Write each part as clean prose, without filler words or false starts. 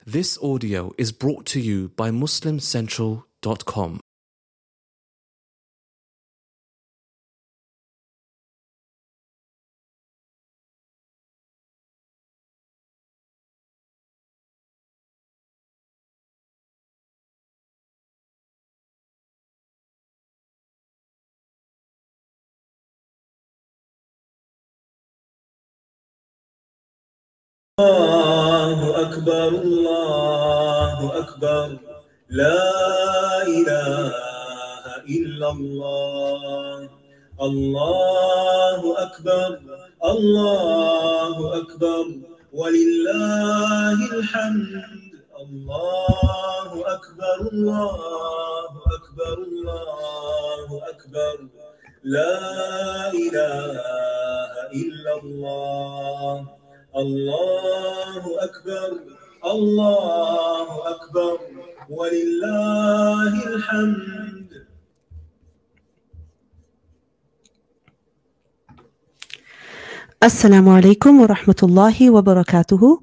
This audio is brought to you by MuslimCentral.com. الله أكبر الله أكبر لا إله إلا الله الله أكبر الله أكبر ولله الحمد الله أكبر الله أكبر الله أكبر لا إله إلا الله الله أكبر الله أكبر ولله الحمد. السلام عليكم ورحمة الله وبركاته.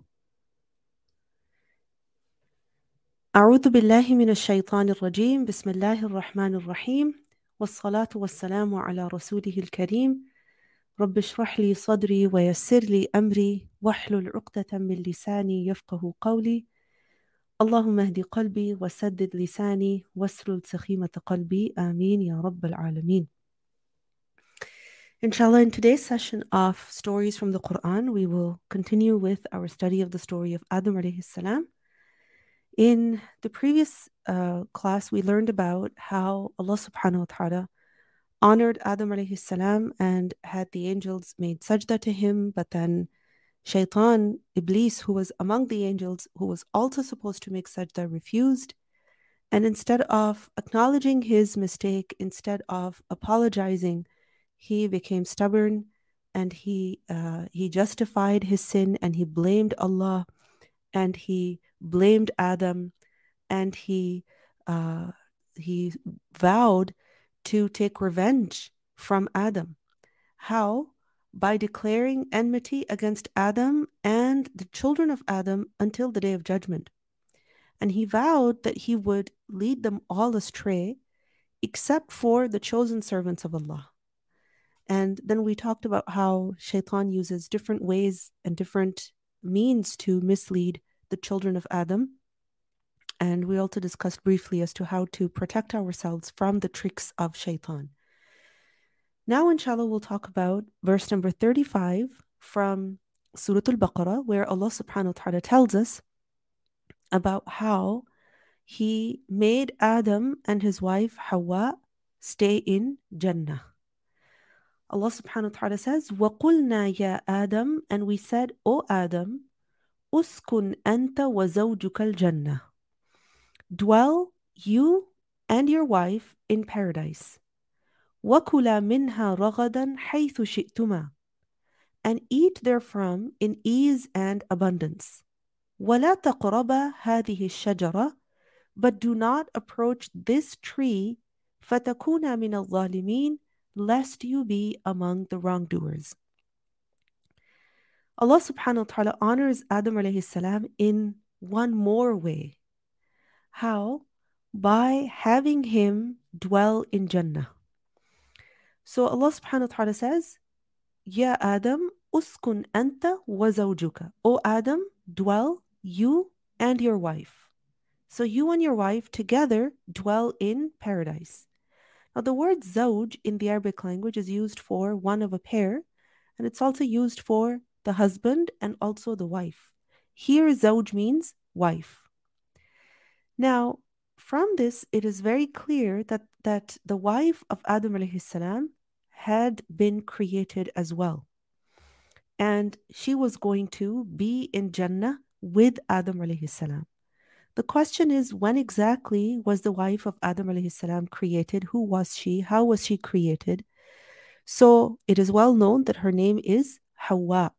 أعوذ بالله من الشيطان الرجيم. بسم الله الرحمن الرحيم، والصلاة والسلام على رسوله الكريم. رب اشرح لي صدري ويسر لي أمري واحلل عقدة من لساني يفقه قولي. اللهم اهد قلبي وسدد لساني واسلل سخيمة قلبي. آمين يا رب العالمين. Inshallah, in today's session of stories from the Quran, we will continue with our study of the story of Adam alayhi salam. In the previous class, we learned about how Allah subhanahu wa ta'ala honored Adam alayhi salam and had the angels made sajda to him, but then Shaitan, Iblis, who was among the angels, who was also supposed to make sajda, refused. And instead of acknowledging his mistake, instead of apologizing, he became stubborn and he justified his sin and he blamed Allah and he blamed Adam and he vowed to take revenge from Adam. How? By declaring enmity against Adam and the children of Adam until the day of judgment. And he vowed that he would lead them all astray except for the chosen servants of Allah. And then we talked about how Shaitan uses different ways and different means to mislead the children of Adam. And we also discussed briefly as to how to protect ourselves from the tricks of Shaitan. Now, inshallah, we'll talk about verse number 35 from Surah Al-Baqarah, where Allah subhanahu wa ta'ala tells us about how He made Adam and his wife Hawa stay in Jannah. Allah subhanahu wa ta'ala says, وَقُلْنَا يَا Adam, and we said, O Adam, uskun anta wa zawjuka al-jannah. Dwell you and your wife in paradise. وَكُلَا مِنْهَا رَغَدًا حَيْثُ شِئْتُمَا, and eat therefrom in ease and abundance. وَلَا تَقْرَبَا هَذِهِ الشَّجَرَةِ, but do not approach this tree, فَتَكُونَا مِنَ الظَّالِمِينَ, lest you be among the wrongdoers. Allah subhanahu wa ta'ala honors Adam alayhi salam in one more way. How? By having him dwell in Jannah. So Allah subhanahu wa ta'ala says, Ya Adam, uskun anta wa zawjuka. O Adam, dwell you and your wife. So you and your wife together dwell in paradise. Now the word zawj in the Arabic language is used for one of a pair, and it's also used for the husband and also the wife. Here zawj means wife. Now, from this, it is very clear that the wife of Adam alayhi salam had been created as well. And she was going to be in Jannah with Adam alayhi salam. The question is, when exactly was the wife of Adam alayhi salam created? Who was she? How was she created? So it is well known that her name is Hawa.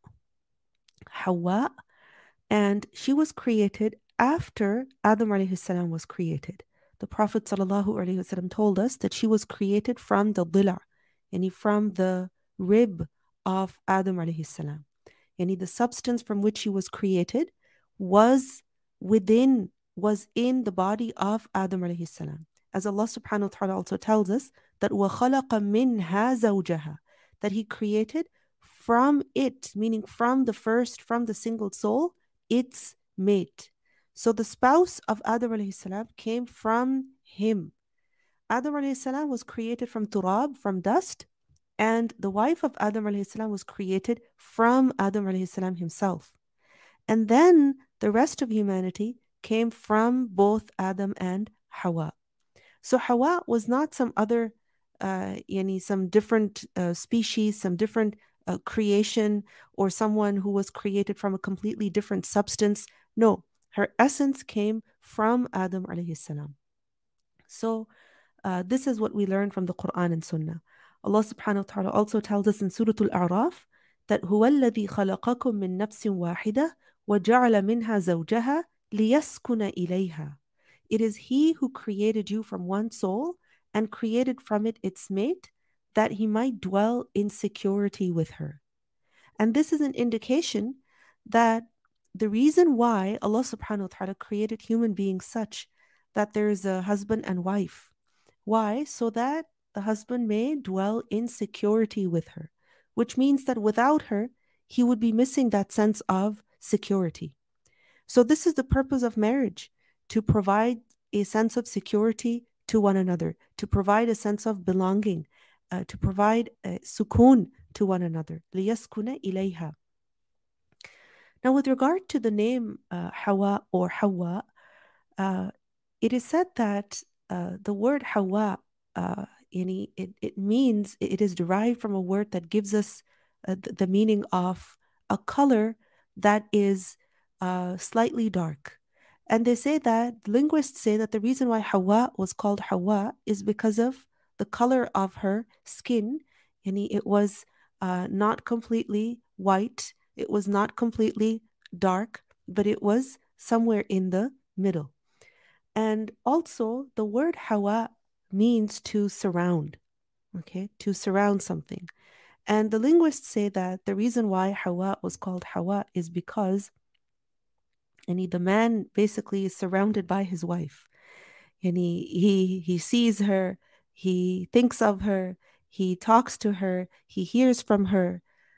Hawa, and she was created after Adam alayhi salam was created. The Prophet sallallahu alaihi wasallam told us that she was created from the dila, yani from the rib of Adam alayhi salam. Yani the substance from which she was created was was in the body of Adam alayhi salam. As Allah subhanahu wa ta'ala also tells us that وَخَلَقَ مِنْهَا زَوْجَهَا, that He created from it, meaning from the single soul, its mate. So the spouse of Adam alayhi salam came from him. Adam alayhi salam was created from turab, from dust, and the wife of Adam alayhi salam was created from Adam alayhi salam himself. And then the rest of humanity came from both Adam and Hawa. So Hawa was not some other, some different species, some different creation, or someone who was created from a completely different substance. No, her essence came from Adam alayhi salam. So this is what we learn from the Quran and Sunnah. Allah subhanahu wa ta'ala also tells us in Surah Al-A'raf that هو الذي خلقكم من نفس واحدة وجعل منها زوجها ليسكن إليها. It is He who created you from one soul and created from it its mate, that He might dwell in security with her. And this is an indication that the reason why Allah subhanahu wa ta'ala created human beings such that there is a husband and wife. Why? So that the husband may dwell in security with her, which means that without her, he would be missing that sense of security. So this is the purpose of marriage, to provide a sense of security to one another, to provide a sense of belonging, to provide sukoon to one another. لِيَسْكُنَ إِلَيْهَا. Now, with regard to the name Hawa or Hawa, it is said that the word Hawa, it means, it is derived from a word that gives us the meaning of a color that is slightly dark. And they say that, linguists say that the reason why Hawa was called Hawa is because of the color of her skin. It was not completely white, it was not completely dark, but it was somewhere in the middle. And also, the word Hawa means to surround, okay, to surround something. And the linguists say that the reason why Hawa was called Hawa is because the man basically is surrounded by his wife. And he sees her, he thinks of her, he talks to her, he hears from her.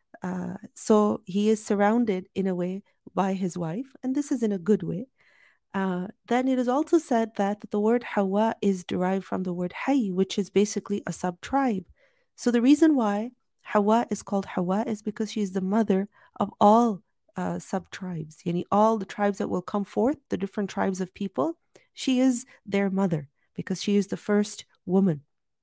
So he is surrounded in a way by his wife, and this is in a good way. Then it is also said that the word Hawa is derived from the word Hay, which is basically a sub-tribe. So the reason why Hawa is called Hawa is because she is the mother of all sub-tribes. All the tribes that will come forth, the different tribes of people, she is their mother because she is the first woman.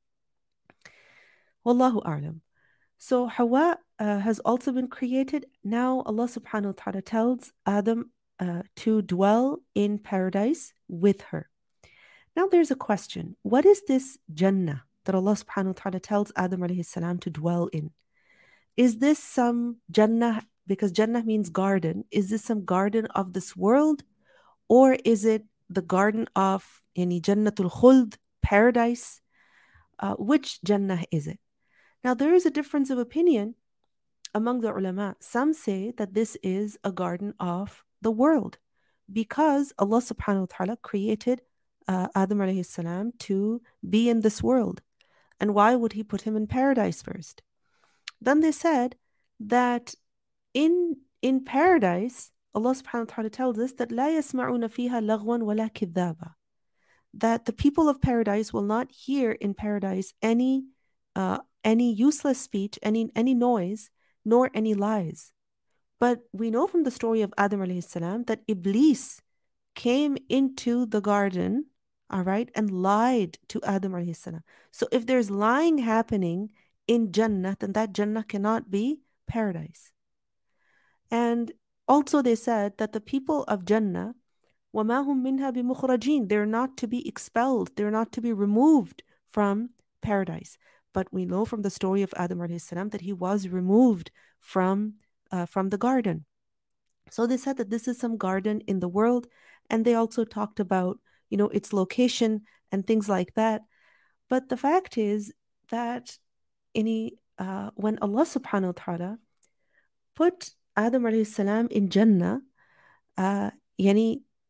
Wallahu a'lam. So Hawa has also been created. Now Allah subhanahu wa ta'ala tells Adam to dwell in paradise with her. Now there's a question. What is this Jannah that Allah subhanahu wa ta'ala tells Adam alayhi salam to dwell in? Is this some Jannah, because Jannah means garden, is this some garden of this world? Or is it the garden of Jannatul Khuld, paradise? Which Jannah is it? Now there is a difference of opinion among the ulama. Some say that this is a garden of the world because Allah subhanahu wa ta'ala created Adam alayhi salam to be in this world. And why would He put him in paradise first? Then they said that in paradise, Allah subhanahu wa ta'ala tells us that لا يسمعون فيها لغوا ولا كذابا, that the people of paradise will not hear in paradise any useless speech, any noise, nor any lies. But we know from the story of Adam alayhi salam that Iblis came into the garden, all right, and lied to Adam alayhi salam. So if there's lying happening in Jannah, then that Jannah cannot be paradise. And also they said that the people of Jannah, وَمَا هُم مِّنْهَا بِمُخْرَجِينَ, they're not to be expelled, they're not to be removed from paradise. But we know from the story of Adam alayhi salam that he was removed from the garden. So they said that this is some garden in the world, and they also talked about its location and things like that. But the fact is that when Allah subhanahu wa ta'ala put Adam alayhi salam in Jannah,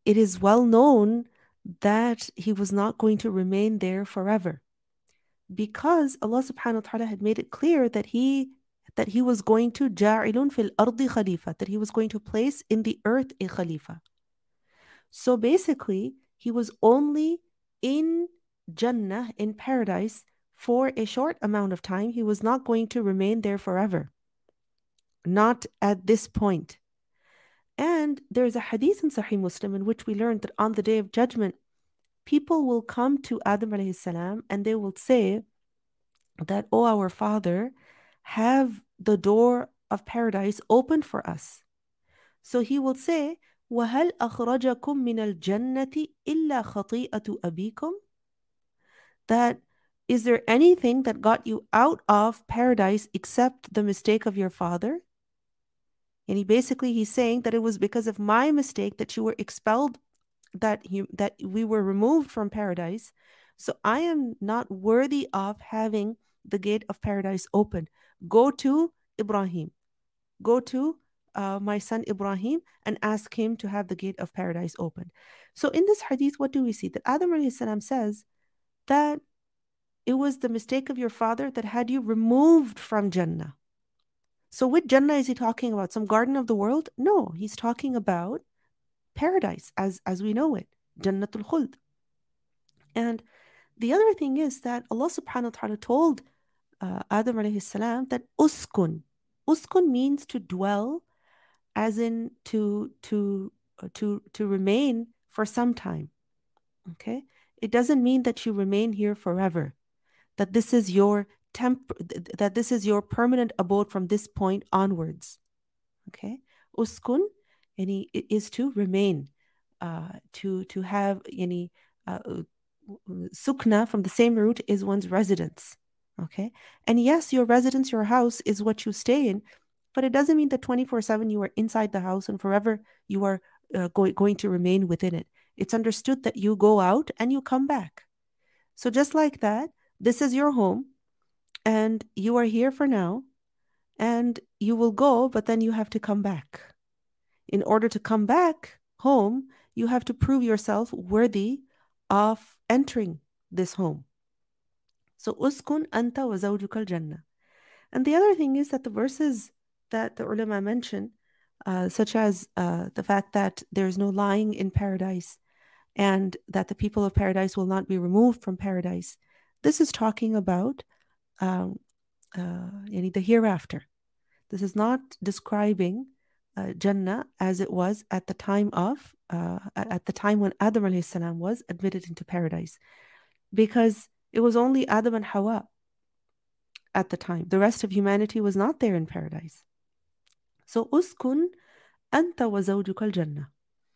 it is well known that he was not going to remain there forever, because Allah subhanahu wa ta'ala had made it clear that he was going to ja'ilun fil ardi khalifa, that he was going to place in the earth a khalifa. So basically, he was only in Jannah, in paradise, for a short amount of time. He was not going to remain there forever. Not at this point. And there's a hadith in Sahih Muslim in which we learned that on the Day of Judgment, people will come to Adam alayhi salam and they will say that, "Oh, our Father, have the door of paradise opened for us." So he will say, وَهَلْ أَخْرَجَكُم مِّنَ الْجَنَّةِ إِلَّا خَطِيئَةُ أَبِيكُمْ? That, is there anything that got you out of paradise except the mistake of your father? And he's saying that it was because of my mistake that you were expelled, that we were removed from paradise. So I am not worthy of having the gate of paradise opened. Go to Ibrahim. Go to my son Ibrahim and ask him to have the gate of paradise opened. So in this hadith, what do we see? That Adam alayhi salam says that it was the mistake of your father that had you removed from Jannah. So which Jannah is he talking about? Some garden of the world? No, he's talking about paradise as we know it, Jannatul Khuld. And the other thing is that Allah subhanahu wa ta'ala told Adam alayhi salam that uskun. Uskun means to dwell, as in to remain for some time. Okay? It doesn't mean that you remain here forever, that this is your permanent abode from this point onwards. Okay? Uskun is to remain, to have any sukna from the same root is one's residence. Okay? And yes, your residence, your house is what you stay in, but it doesn't mean that 24/7 you are inside the house and forever you are going to remain within it. It's understood that you go out and you come back. So just like that, this is your home and you are here for now and you will go, but then you have to come back. In order to come back home, you have to prove yourself worthy of entering this home. So uskun anta wa zawjuka al-jannah. And the other thing is that the verses that the ulama mention, such as the fact that there is no lying in paradise and that the people of paradise will not be removed from paradise, this is talking about the hereafter. This is not describing Jannah as it was at the time when Adam alayhi salam was admitted into paradise, because it was only Adam and Hawa at the time. The rest of humanity was not there in paradise. So uskun anta wa zawjuka al-jannah.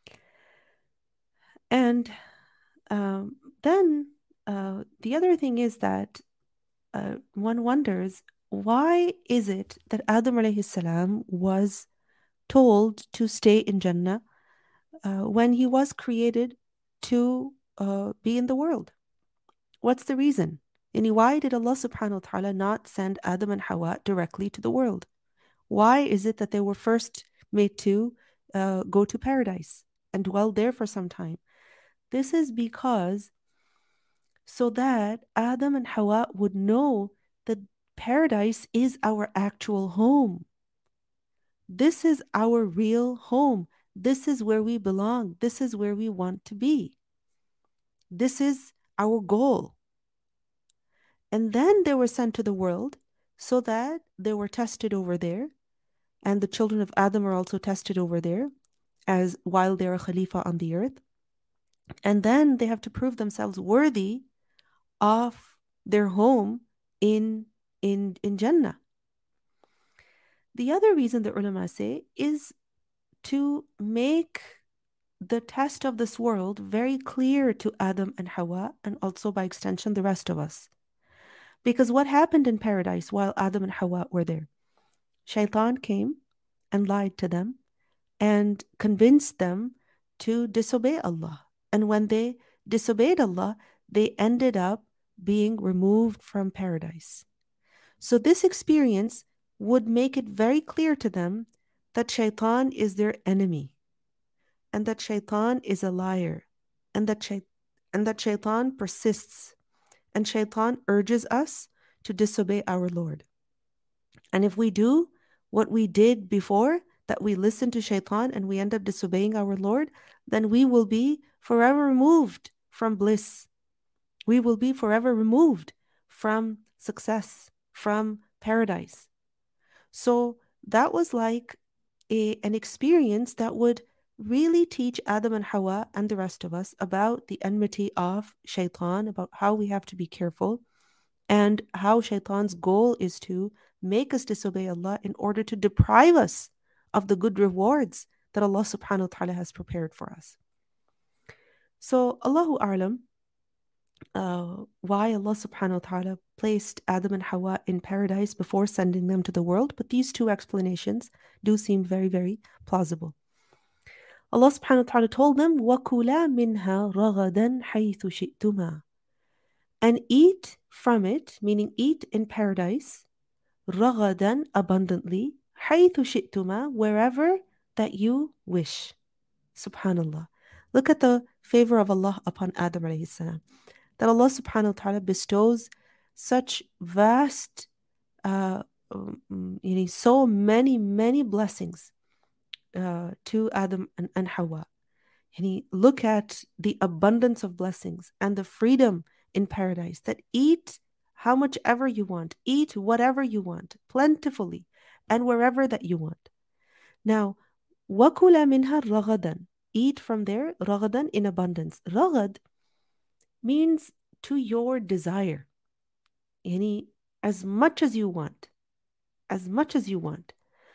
And then the other thing is that one wonders, why is it that Adam alayhi salam was told to stay in Jannah when he was created to be in the world? What's the reason? And why did Allah subhanahu wa ta'ala not send Adam and Hawa directly to the world? Why is it that they were first made to go to paradise and dwell there for some time? This is because so that Adam and Hawa would know that paradise is our actual home. This is our real home. This is where we belong. This is where we want to be. This is our goal. And then they were sent to the world so that they were tested over there. And the children of Adam are also tested over there as while they're a Khalifa on the earth. And then they have to prove themselves worthy of their home in Jannah. The other reason the ulama say is to make the test of this world very clear to Adam and Hawa, and also by extension the rest of us. Because what happened in paradise while Adam and Hawa were there? Shaitan came and lied to them and convinced them to disobey Allah. And when they disobeyed Allah, they ended up being removed from paradise. So this experience would make it very clear to them that Shaitan is their enemy. and that shaitan is a liar, and that shaitan persists, and shaitan urges us to disobey our Lord. And if we do what we did before, that we listen to shaitan and we end up disobeying our Lord, then we will be forever removed from bliss. We will be forever removed from success, from paradise. So that was like an experience that would really teach Adam and Hawa and the rest of us about the enmity of shaitan, about how we have to be careful, and how shaitan's goal is to make us disobey Allah in order to deprive us of the good rewards that Allah subhanahu wa ta'ala has prepared for us. So Allahu A'lam, why Allah subhanahu wa ta'ala placed Adam and Hawa in paradise before sending them to the world, but these two explanations do seem very, very plausible. Allah subhanahu wa ta'ala told them, وَكُلَا مِنْهَا رَغَدًا حَيْثُ شِئْتُمَا, and eat from it, meaning eat in paradise, رَغَدًا, abundantly, حَيْثُ شِئْتُمَا, wherever that you wish. Subhanallah. Look at the favor of Allah upon Adam alayhi salam, that Allah subhanahu wa ta'ala bestows such vast, so many blessings to Adam and Hawa. And look at the abundance of blessings and the freedom in paradise, that eat how much ever you want, eat whatever you want, plentifully, and wherever that you want. Now, وَكُلَا مِنْهَا رَغَدًا, eat from there, رَغَدًا, in abundance. Ragad means to your desire. As much as you want. As much as you want.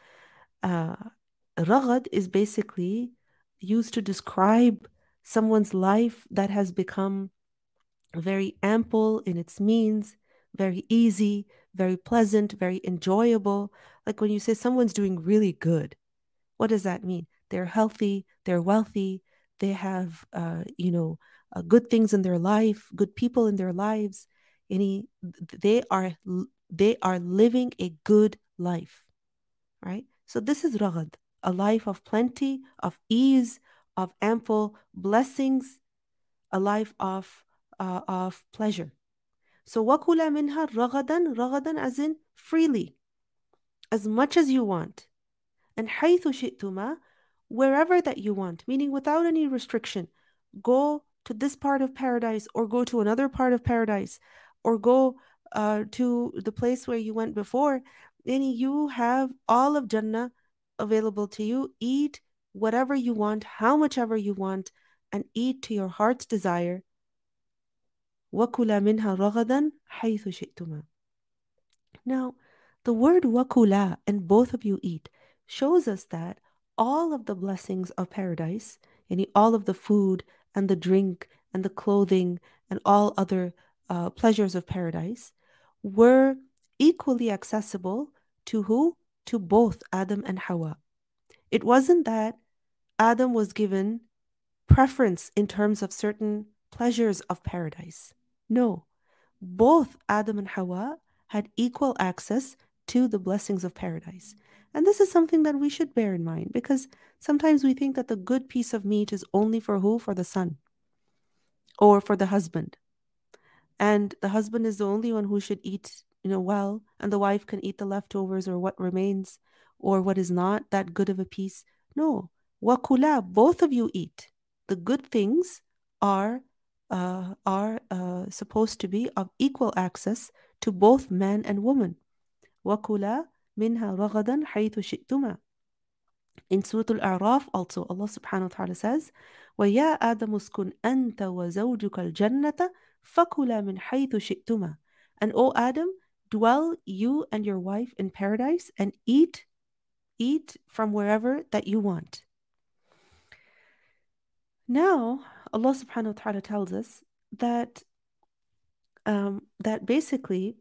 Ragad is basically used to describe someone's life that has become very ample in its means, very easy, very pleasant, very enjoyable. Like when you say someone's doing really good, what does that mean? They're healthy, they're wealthy, they have, good things in their life, good people in their lives. They are living a good life, right? So this is ragad, a life of plenty, of ease, of ample blessings, a life of pleasure. So وَكُلَا مِنْهَا رَغَدًا, ragadan as in freely, as much as you want. And حَيْثُ شِئْتُمَا, wherever that you want, meaning without any restriction. Go to this part of paradise, or go to another part of paradise, or go to the place where you went before. Then you have all of Jannah available to you. Eat whatever you want, how much ever you want, and eat to your heart's desire. وَكُلَا مِنْهَا رَغَدًا حَيْثُ شِئْتُمَا. Now, the word وَكُلَا, and both of you eat, shows us that all of the blessings of paradise, all of the food and the drink and the clothing and all other pleasures of paradise, were equally accessible to who? To both Adam and Hawa. It wasn't that Adam was given preference in terms of certain pleasures of paradise. No, both Adam and Hawa had equal access to the blessings of paradise. And this is something that we should bear in mind, because sometimes we think that the good piece of meat is only for who? For the son or for the husband. And the husband is the only one who should eat, well, and the wife can eat the leftovers or what remains or what is not that good of a piece. No, وَكُلَا, both of you eat. The good things are supposed to be of equal access to both man and woman. وَكُلَا مِنْهَا رَغَدًا حَيْثُ شِئْتُمَا. In Surah Al-A'raf also, Allah subhanahu wa ta'ala says, وَيَا آدَمُ اسْكُنْ أَنْتَ وَزَوْجُكَ الْجَنَّةَ فَكُلَا مِنْ حَيْثُ شِئْتُمَا. And O Adam, dwell you and your wife in paradise and eat from wherever that you want. Now, Allah subhanahu wa ta'ala tells us that basically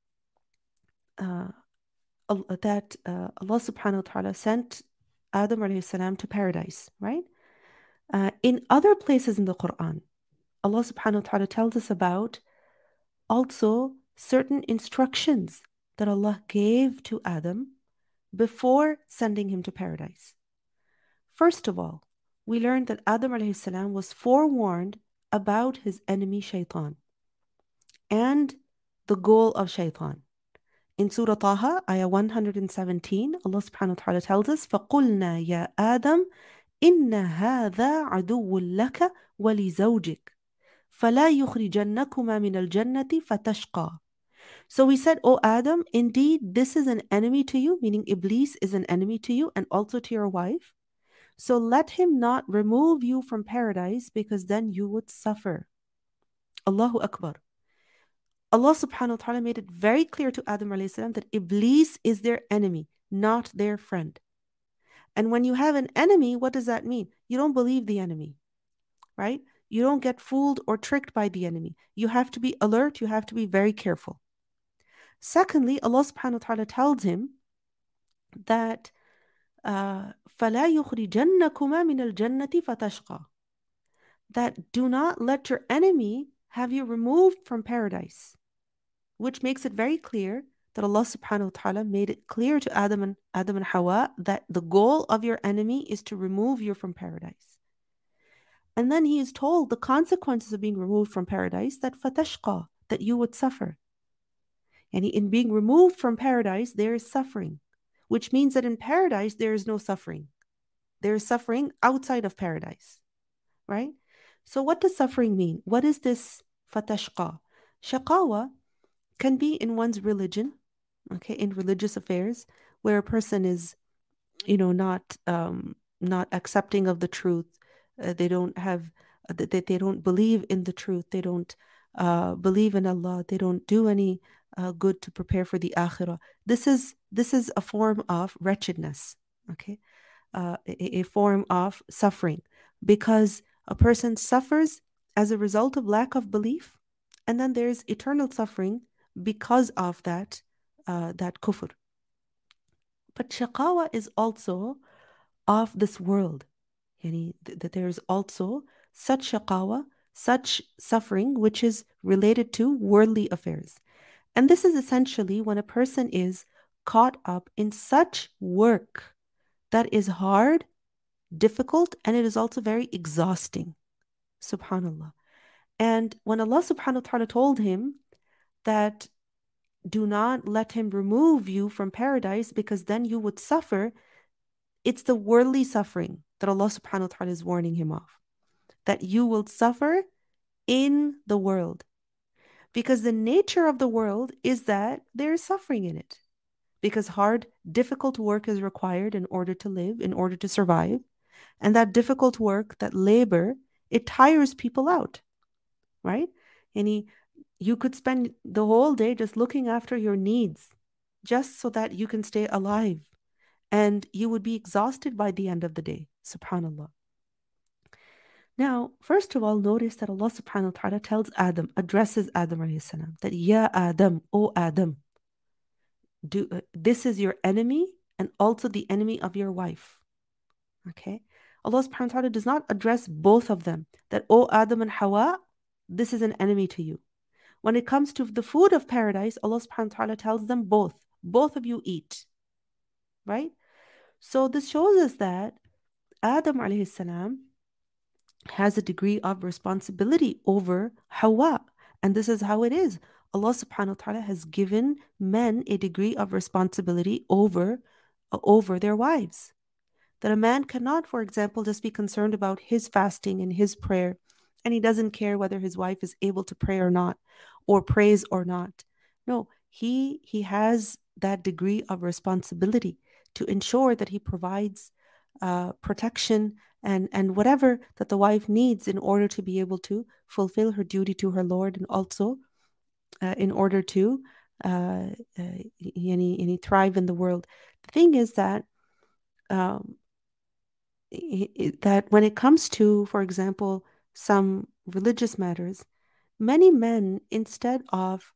that Allah subhanahu wa ta'ala sent Adam alayhi salam to paradise, right? In other places in the Quran, Allah subhanahu wa ta'ala tells us about also certain instructions that Allah gave to Adam before sending him to paradise. First of all, we learned that Adam alayhi salam was forewarned about his enemy Shaitan and the goal of Shaitan. In Surah Taha, ayah 117, Allah subhanahu wa ta'ala tells us, فَقُلْنَا يَا آدَمْ إِنَّ هَذَا عَدُوٌّ لَكَ وَلِزَوْجِكَ فَلَا يُخْرِجَنَّكُمَا مِنَ الْجَنَّةِ فَتَشْقَى. So we said, O Adam, indeed this is an enemy to you, meaning Iblis is an enemy to you and also to your wife. So let him not remove you from paradise, because then you would suffer. Allahu Akbar. Allah subhanahu wa ta'ala made it very clear to Adam alayhi salam that Iblis is their enemy, not their friend. And when you have an enemy, what does that mean? You don't believe the enemy, right? You don't get fooled or tricked by the enemy. You have to be alert. You have to be very careful. Secondly, Allah subhanahu wa ta'ala tells him that فَلَا يُخْرِجَنَّكُمَا مِنَ الْجَنَّةِ فَتَشْقَى, that do not let your enemy have you removed from paradise, which makes it very clear that Allah subhanahu wa ta'ala made it clear to Adam and Hawa that the goal of your enemy is to remove you from paradise. And then he is told the consequences of being removed from paradise, that fatashqa, that you would suffer. And in being removed from paradise, there is suffering, which means that in paradise, there is no suffering. There is suffering outside of paradise, right? So what does suffering mean? What is this fatashqa? Shaqawa can be in one's religion, okay, in religious affairs, where a person is, not accepting of the truth. They don't believe in the truth. They don't believe in Allah. They don't do any good to prepare for the akhirah. This is a form of wretchedness, okay, a form of suffering, because a person suffers as a result of lack of belief, and then there's eternal suffering because of that kufr. But shaqawa is also of this world. That there's also such shaqawa, such suffering, which is related to worldly affairs. And this is essentially when a person is caught up in such work that is hard, difficult, and it is also very exhausting. Subhanallah. And when Allah subhanahu wa ta'ala told him that do not let him remove you from paradise, because then you would suffer, it's the worldly suffering that Allah subhanahu wa ta'ala is warning him of, that you will suffer in the world, because the nature of the world is that there is suffering in it, because hard, difficult work is required in order to live, in order to survive. And that difficult work, that labor, it tires people out, right? You could spend the whole day just looking after your needs, just so that you can stay alive. And you would be exhausted by the end of the day. Subhanallah. Now, first of all, notice that Allah subhanahu wa ta'ala tells Adam, addresses Adam alayhi salam, that Ya Adam, O Adam, this is your enemy and also the enemy of your wife. Okay? Allah subhanahu wa ta'ala does not address both of them, that O Adam and Hawa, this is an enemy to you. When it comes to the food of paradise, Allah subhanahu wa ta'ala tells them both of you eat, right? So this shows us that Adam alayhi salam has a degree of responsibility over Hawa, and this is how it is. Allah subhanahu wa ta'ala has given men a degree of responsibility over their wives. That a man cannot, for example, just be concerned about his fasting and his prayer, and he doesn't care whether his wife is able to pray or not, or praise or not. No, he has that degree of responsibility to ensure that he provides protection and whatever that the wife needs in order to be able to fulfill her duty to her Lord, and also in order to thrive in the world. The thing is that that when it comes to, for example, some religious matters, many men, instead of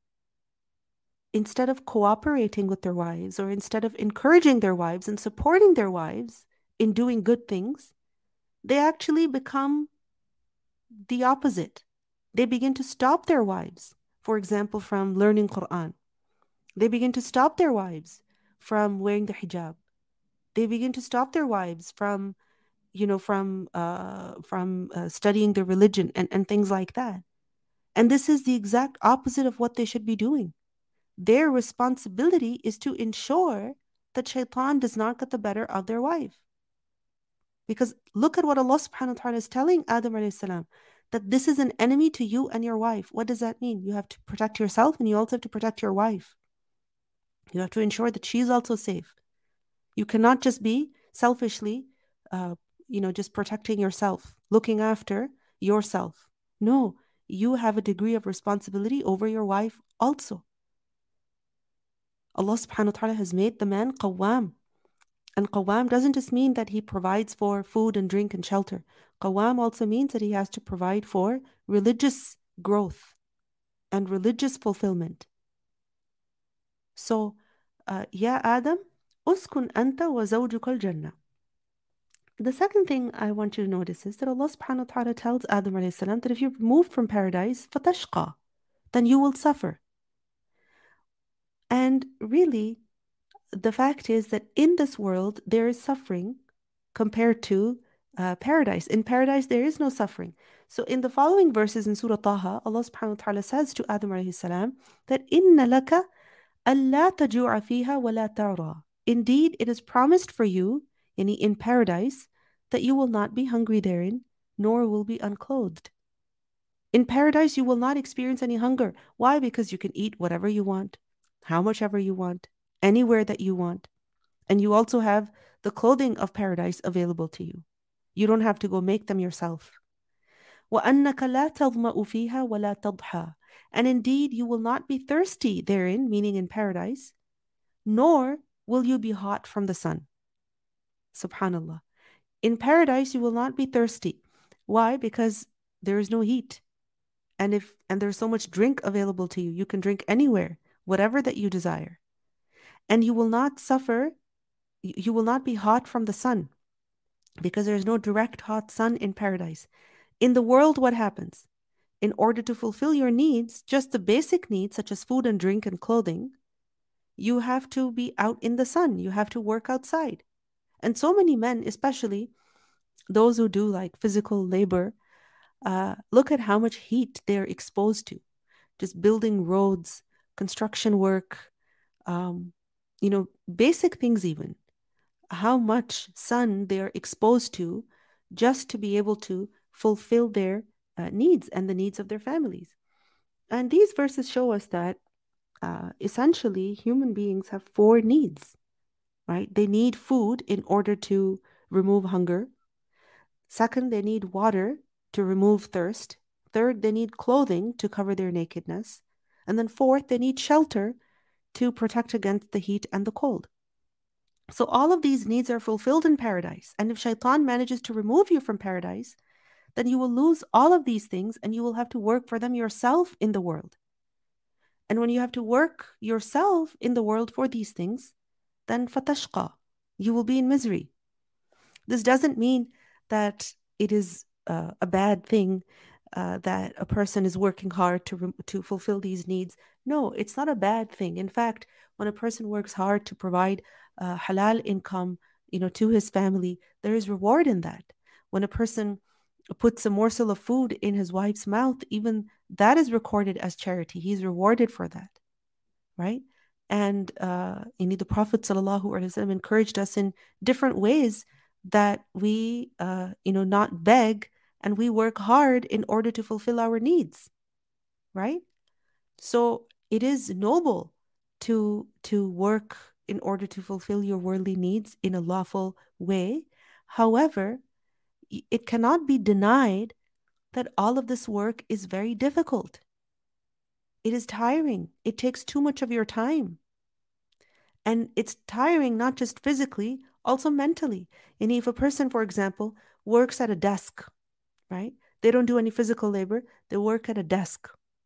cooperating with their wives, or instead of encouraging their wives and supporting their wives in doing good things, they actually become the opposite. They begin to stop their wives, for example, from learning Quran. They begin to stop their wives from wearing the hijab. They begin to stop their wives from from studying the religion and things like that. And this is the exact opposite of what they should be doing. Their responsibility is to ensure that shaitan does not get the better of their wife. Because look at what Allah subhanahu wa ta'ala is telling Adam alayhi salam, that this is an enemy to you and your wife. What does that mean? You have to protect yourself and you also have to protect your wife. You have to ensure that she's also safe. You cannot just be selfishly, just protecting yourself, looking after yourself. No, you have a degree of responsibility over your wife also. Allah subhanahu wa ta'ala has made the man qawwam. And qawwam doesn't just mean that he provides for food and drink and shelter. Qawwam also means that he has to provide for religious growth and religious fulfillment. So, Ya Adam, uskun anta wa zawjuka al-jannah. The second thing I want you to notice is that Allah subhanahu wa ta'ala tells Adam alayhi salam that if you're removed from paradise, fatashqa, then you will suffer. And really, the fact is that in this world, there is suffering compared to paradise. In paradise, there is no suffering. So in the following verses in Surah Taha, Allah subhanahu wa ta'ala says to Adam alayhi salam that inna laka alla taju'a fiha wa la ta'ra. Indeed, it is promised for you in paradise that you will not be hungry therein, nor will be unclothed. In paradise, you will not experience any hunger. Why? Because you can eat whatever you want, how much ever you want, anywhere that you want. And you also have the clothing of paradise available to you. You don't have to go make them yourself. وَأَنَّكَ لَا تَظْمَأُ فِيهَا وَلَا تَضْحَى. And indeed, you will not be thirsty therein, meaning in paradise, nor will you be hot from the sun. Subhanallah. In paradise, you will not be thirsty. Why? Because there is no heat. And there's so much drink available to you. You can drink anywhere, whatever that you desire. And you will not suffer, you will not be hot from the sun, because there is no direct hot sun in paradise. In the world, what happens? In order to fulfill your needs, just the basic needs such as food and drink and clothing, you have to be out in the sun. You have to work outside. And so many men, especially those who do like physical labor, look at how much heat they're exposed to. Just building roads, construction work, basic things even. How much sun they're exposed to just to be able to fulfill their needs and the needs of their families. And these verses show us that essentially human beings have 4 needs, right? They need food in order to remove hunger. Second, they need water to remove thirst. Third, they need clothing to cover their nakedness. And then fourth, they need shelter to protect against the heat and the cold. So all of these needs are fulfilled in paradise. And if shaitan manages to remove you from paradise, then you will lose all of these things and you will have to work for them yourself in the world. And when you have to work yourself in the world for these things, then fatashqa, you will be in misery. This doesn't mean that it is a bad thing that a person is working hard to fulfill these needs. No, it's not a bad thing. In fact, when a person works hard to provide halal income, to his family, there is reward in that. When a person puts a morsel of food in his wife's mouth, even that is recorded as charity. He's rewarded for that, right? And the Prophet ﷺ encouraged us in different ways that we, not beg, and we work hard in order to fulfill our needs, right? So it is noble to work in order to fulfill your worldly needs in a lawful way. However, it cannot be denied that all of this work is very difficult. It is tiring. It takes too much of your time. And it's tiring not just physically, also mentally. And if a person, for example, works at a desk, right? They don't do any physical labor. They work at a desk.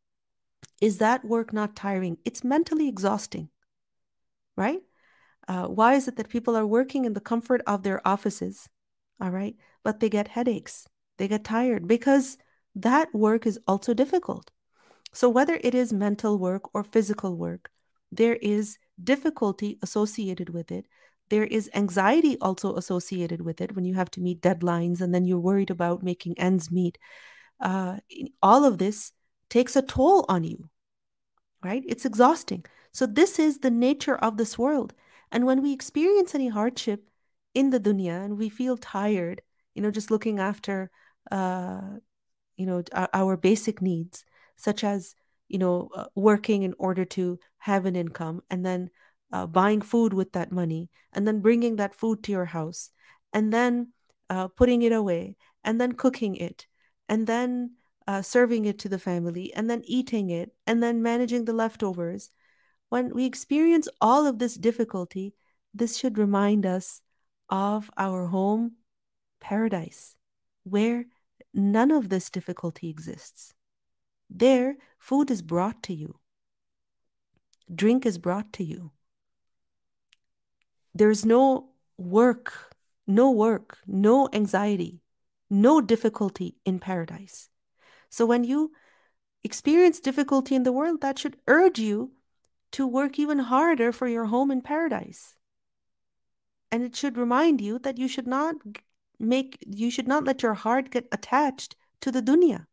Is that work not tiring? It's mentally exhausting, right? Why is it that people are working in the comfort of their offices, all right, but they get headaches, they get tired? Because that work is also difficult. So whether it is mental work or physical work, there is difficulty associated with it There is anxiety also associated with it when you have to meet deadlines and then you're worried about making ends meet. All of this takes a toll on you, right? It's exhausting. So this is the nature of this world. And when we experience any hardship in the dunya and we feel tired, just looking after, our basic needs, such as, working in order to have an income and then buying food with that money and then bringing that food to your house and then putting it away and then cooking it and then serving it to the family and then eating it and then managing the leftovers. When we experience all of this difficulty, this should remind us of our home paradise, where none of this difficulty exists. There, food is brought to you, drink is brought to you. There's no work, no anxiety, no difficulty in paradise. So when you experience difficulty in the world, that should urge you to work even harder for your home in paradise. And it should remind you that you should not let your heart get attached to the dunya.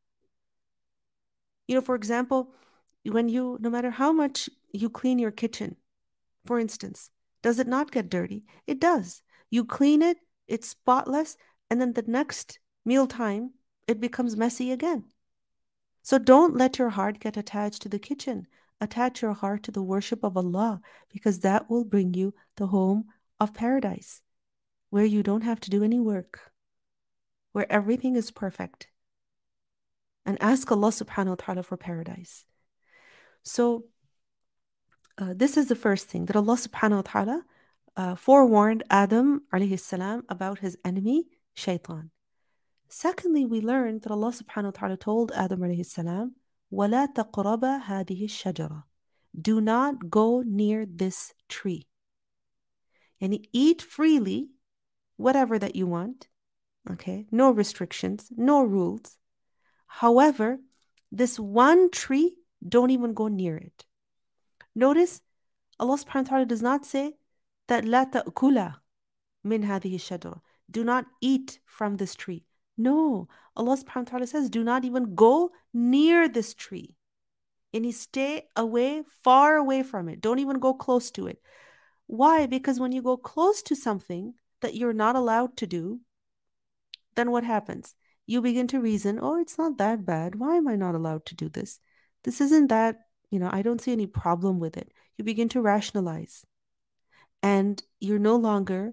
For example, no matter how much you clean your kitchen, for instance, does it not get dirty? It does. You clean it, it's spotless, and then the next mealtime, it becomes messy again. So don't let your heart get attached to the kitchen. Attach your heart to the worship of Allah, because that will bring you the home of paradise, where you don't have to do any work, where everything is perfect. And ask Allah subhanahu wa ta'ala for paradise. So this is the first thing, that Allah subhanahu wa ta'ala forewarned Adam alayhi salam about his enemy, shaitan. Secondly, we learned that Allah subhanahu wa ta'ala told Adam alayhi salam, وَلَا تَقْرَبَ هَذِهِ الشَّجَرَةِ, do not go near this tree. And eat freely whatever that you want, okay? No restrictions, no rules. However, this one tree, don't even go near it. Notice, Allah subhanahu wa ta'ala does not say that لا تأكل من هذه الشجرة, do not eat from this tree. No, Allah subhanahu wa ta'ala says, do not even go near this tree. And you stay away, far away from it. Don't even go close to it. Why? Because when you go close to something that you're not allowed to do, then what happens? You begin to reason, oh, it's not that bad. Why am I not allowed to do this? This isn't that, I don't see any problem with it. You begin to rationalize. And you're no longer,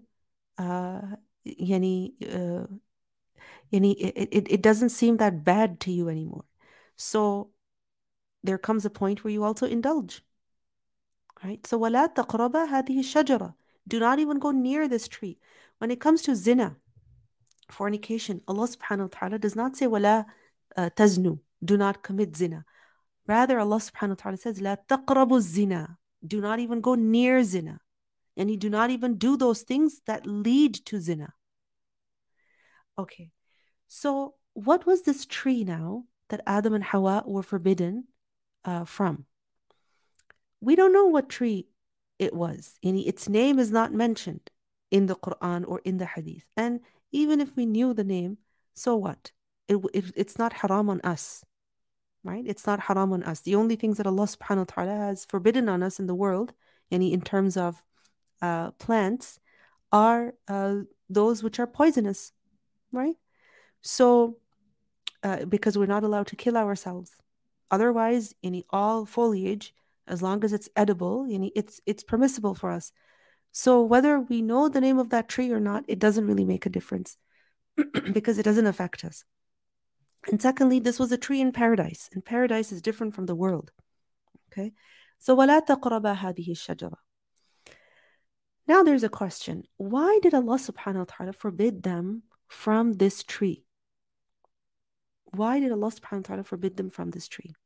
it doesn't seem that bad to you anymore. So there comes a point where you also indulge. Right? So وَلَا تَقْرَبَ هَذِهِ الشَّجَرَةِ, do not even go near this tree. When it comes to zina, fornication, Allah subhanahu wa ta'ala does not say وَلَا تَزْنُوا, do not commit zina. Rather, Allah subhanahu wa ta'ala says لَا تَقْرَبُوا الزِّنَا, do not even go near zina. And you do not even do those things that lead to zina. Okay, so what was this tree now that Adam and Hawa were forbidden from? We don't know what tree it was. Its name is not mentioned in the Quran or in the Hadith. And even if we knew the name, so what? It's not haram on us, right? It's not haram on us. The only things that Allah subhanahu wa ta'ala has forbidden on us in the world, in terms of plants, are those which are poisonous, right? So, because we're not allowed to kill ourselves. Otherwise, all foliage, as long as it's edible, it's permissible for us. So whether we know the name of that tree or not, it doesn't really make a difference because it doesn't affect us. And secondly, this was a tree in paradise, and paradise is different from the world. Okay, so وَلَا تَقْرَبَ هَذِهِ الشَّجَرَةِ. Now there's a question. Why did Allah subhanahu wa ta'ala forbid them from this tree? Why did Allah subhanahu wa ta'ala forbid them from this tree?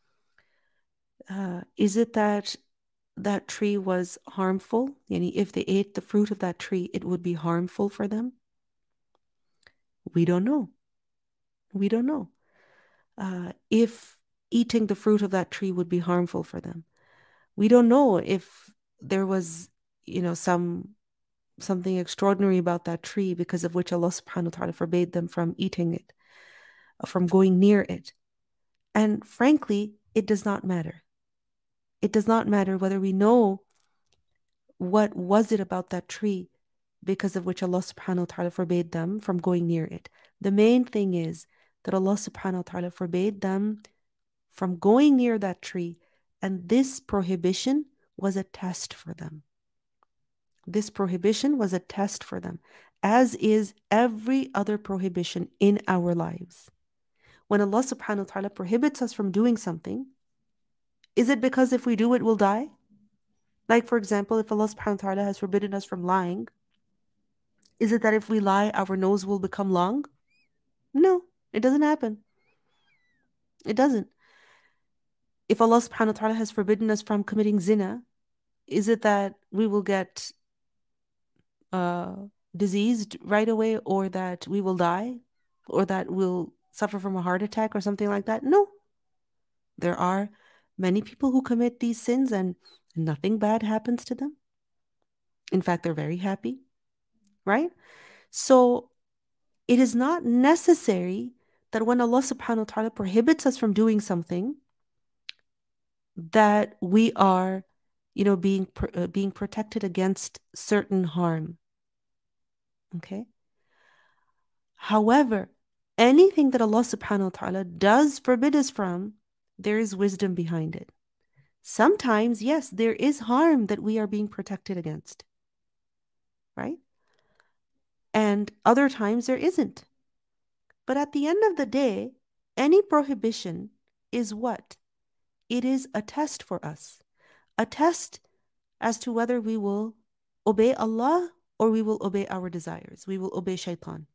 Is it that that tree was harmful? If they ate the fruit of that tree, it would be harmful for them? We don't know. We don't know. If eating the fruit of that tree would be harmful for them. We don't know if there was, some something extraordinary about that tree because of which Allah subhanahu wa ta'ala forbade them from eating it, from going near it. And frankly, it does not matter. It does not matter whether we know what was it about that tree because of which Allah subhanahu wa ta'ala forbade them from going near it. The main thing is that Allah subhanahu wa ta'ala forbade them from going near that tree, and this prohibition was a test for them. This prohibition was a test for them, as is every other prohibition in our lives. When Allah subhanahu wa ta'ala prohibits us from doing something, is it because if we do it, we'll die? Like, for example, if Allah subhanahu wa ta'ala has forbidden us from lying, is it that if we lie, our nose will become long? No, it doesn't happen. It doesn't. If Allah subhanahu wa ta'ala has forbidden us from committing zina, is it that we will get diseased right away, or that we will die, or that we'll suffer from a heart attack or something like that? No. There are many people who commit these sins and nothing bad happens to them. In fact, they're very happy, right? So it is not necessary that when Allah subhanahu wa ta'ala prohibits us from doing something, that we are, being protected against certain harm. Okay? However, anything that Allah subhanahu wa ta'ala does forbid us from, there is wisdom behind it. Sometimes, yes, there is harm that we are being protected against, right? And other times there isn't. But at the end of the day, any prohibition is what? It is a test for us. A test as to whether we will obey Allah or we will obey our desires. We will obey shaitan.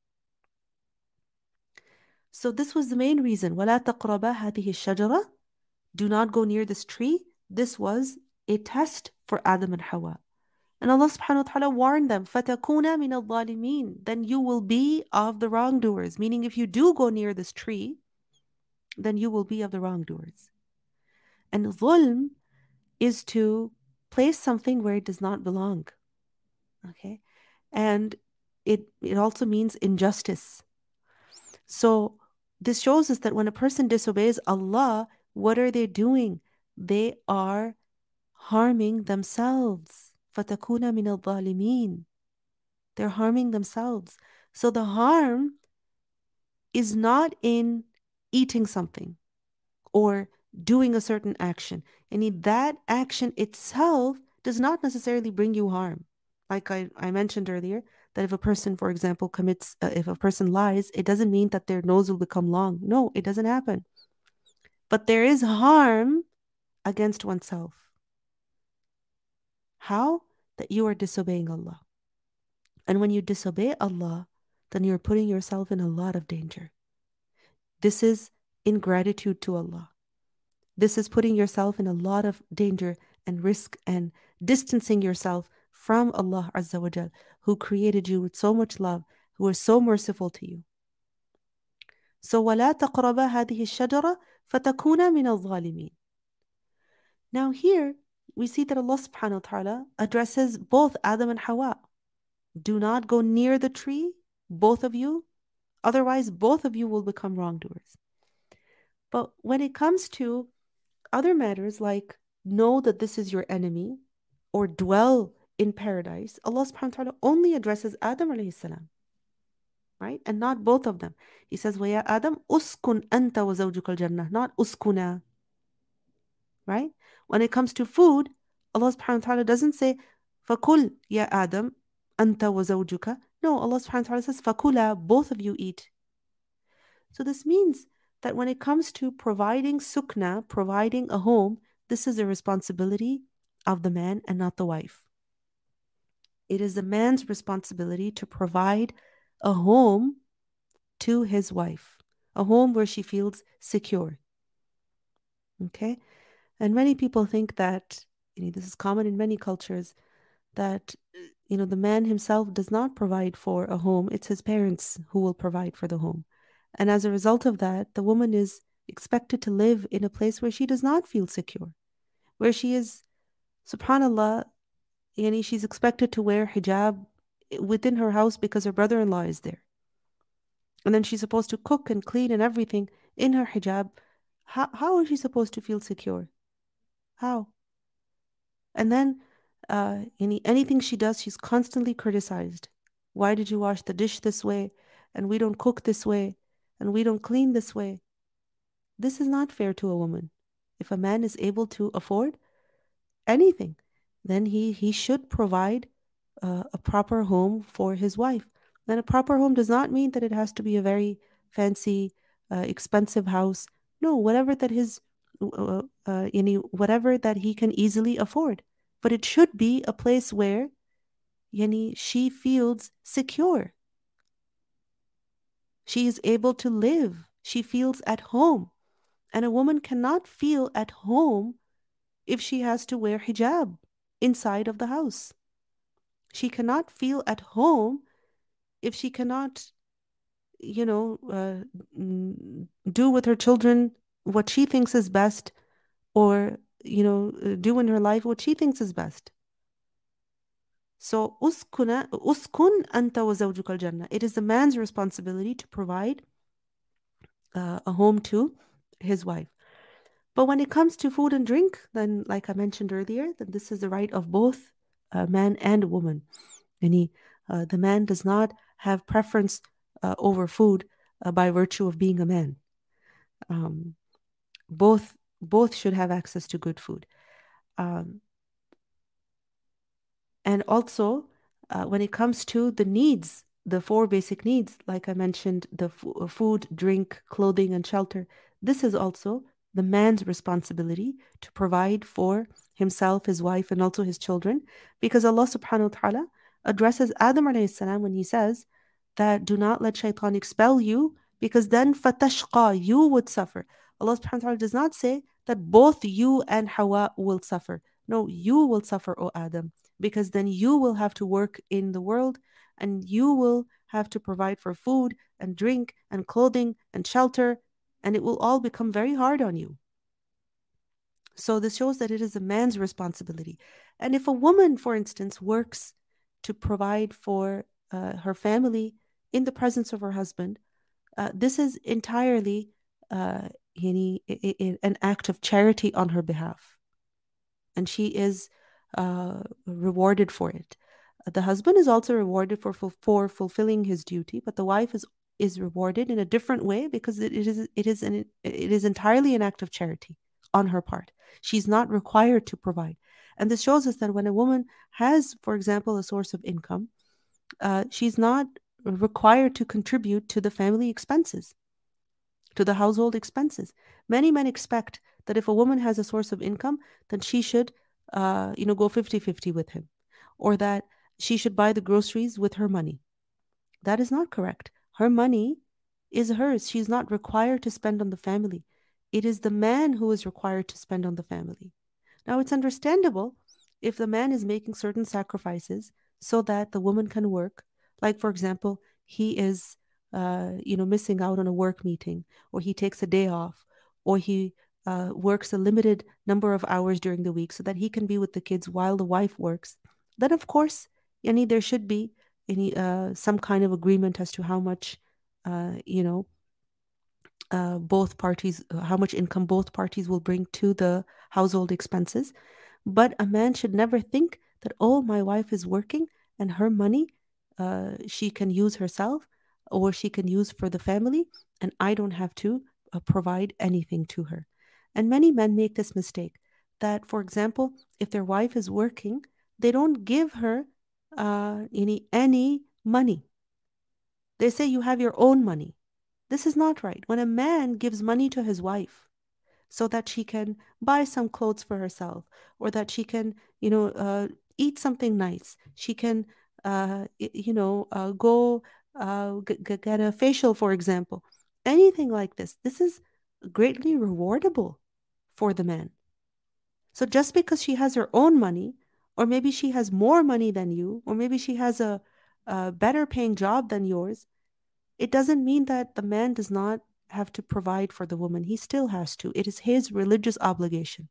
So this was the main reason. وَلَا تَقْرَبَا هَذِهِ الشَّجَرَةِ. Do not go near this tree. This was a test for Adam and Hawa. And Allah subhanahu wa ta'ala warned them, فَتَكُونَ مِنَ الظَّالِمِينَ. Then you will be of the wrongdoers. Meaning if you do go near this tree, then you will be of the wrongdoers. And dhulm is to place something where it does not belong. Okay? And it also means injustice. So this shows us that when a person disobeys Allah, what are they doing? They are harming themselves. فَتَكُونَ مِنَ الظَّالِمِينَ. They're harming themselves. So the harm is not in eating something or doing a certain action. And that action itself does not necessarily bring you harm. Like I mentioned earlier, that if a person, for example, if a person lies, it doesn't mean that their nose will become long. No, it doesn't happen. But there is harm against oneself. How? That you are disobeying Allah. And when you disobey Allah, then you're putting yourself in a lot of danger. This is ingratitude to Allah. This is putting yourself in a lot of danger and risk and distancing yourself from Allah Azza wa Jal, who created you with so much love, who is so merciful to you. So وَلَا تَقْرَبَا هَذِهِ الشَّجَرَةِ فَتَكُونَ مِنَ الظَّالِمِينَ. Now here, we see that Allah subhanahu wa ta'ala addresses both Adam and Hawa. Do not go near the tree, both of you, otherwise both of you will become wrongdoers. But when it comes to other matters like know that this is your enemy or dwell in paradise, Allah subhanahu wa ta'ala only addresses Adam alayhi salam, right? And not both of them. He says, وَيَا Adam uskun anta wa zawjuka al-jannah, not uskuna, right? When it comes to food, Allah subhanahu wa ta'ala doesn't say, فَكُلْ يَا Adam anta wa zawjuka. No, Allah subhanahu wa ta'ala says, فَكُلَا, both of you eat. So this means that when it comes to providing sukna, providing a home, this is a responsibility of the man and not the wife. It is the man's responsibility to provide a home to his wife, a home where she feels secure. Okay? And many people think that, this is common in many cultures, that, the man himself does not provide for a home. It's his parents who will provide for the home. And as a result of that, the woman is expected to live in a place where she does not feel secure, where she is, subhanAllah, she's expected to wear hijab within her house because her brother-in-law is there. And then she's supposed to cook and clean and everything in her hijab. How is she supposed to feel secure? How? And then anything she does, she's constantly criticized. Why did you wash the dish this way? And we don't cook this way. And we don't clean this way. This is not fair to a woman. If a man is able to afford anything, then he should provide a proper home for his wife. And a proper home does not mean that it has to be a very fancy, expensive house. No, whatever that whatever that he can easily afford. But it should be a place where she feels secure. She is able to live. She feels at home. And a woman cannot feel at home if she has to wear hijab inside of the house. She cannot feel at home if she cannot, do with her children what she thinks is best, or, do in her life what she thinks is best. So, uskun anta wa zawjuka al-jannah. It is the man's responsibility to provide a home to his wife. But when it comes to food and drink, then, like I mentioned earlier, that this is the right of both man and woman. The man does not have preference over food by virtue of being a man. Both should have access to good food. And also, when it comes to the needs, the 4 basic needs, like I mentioned, the food, drink, clothing, and shelter, this is also the man's responsibility to provide for himself, his wife, and also his children, because Allah subhanahu wa ta'ala addresses Adam alayhi salam when he says that do not let shaitan expel you, because then fatashqa, you would suffer. Allah subhanahu wa ta'ala does not say that both you and Hawa will suffer. No, you will suffer, O Adam, because then you will have to work in the world, and you will have to provide for food and drink and clothing and shelter, and it will all become very hard on you. So this shows that it is a man's responsibility. And if a woman, for instance, works to provide for her family in the presence of her husband, this is entirely an act of charity on her behalf. And she is rewarded for it. The husband is also rewarded for fulfilling his duty, but the wife is rewarded in a different way, because it is entirely an act of charity on her part. She's not required to provide. And this shows us that when a woman has, for example, a source of income, she's not required to contribute to the family expenses, to the household expenses. Many men expect that if a woman has a source of income, then she should go 50-50 with him, or that she should buy the groceries with her money. That is not correct. Her money is hers. She's not required to spend on the family. It is the man who is required to spend on the family. Now, it's understandable if the man is making certain sacrifices so that the woman can work. Like, for example, he is missing out on a work meeting, or he takes a day off, or he works a limited number of hours during the week so that he can be with the kids while the wife works. Then, of course, there should be some kind of agreement as to how much, both parties, how much income both parties will bring to the household expenses. But a man should never think that, oh, my wife is working and her money she can use herself, or she can use for the family, and I don't have to provide anything to her. And many men make this mistake that, for example, if their wife is working, they don't give her any money. They say, you have your own money. This is not right. When a man gives money to his wife so that she can buy some clothes for herself, or that she can, eat something nice, she can, go get a facial, for example, anything like this, this is greatly rewardable for the man. So just because she has her own money, or maybe she has more money than you, or maybe she has a better paying job than yours, it doesn't mean that the man does not have to provide for the woman. He still has to. It is his religious obligation.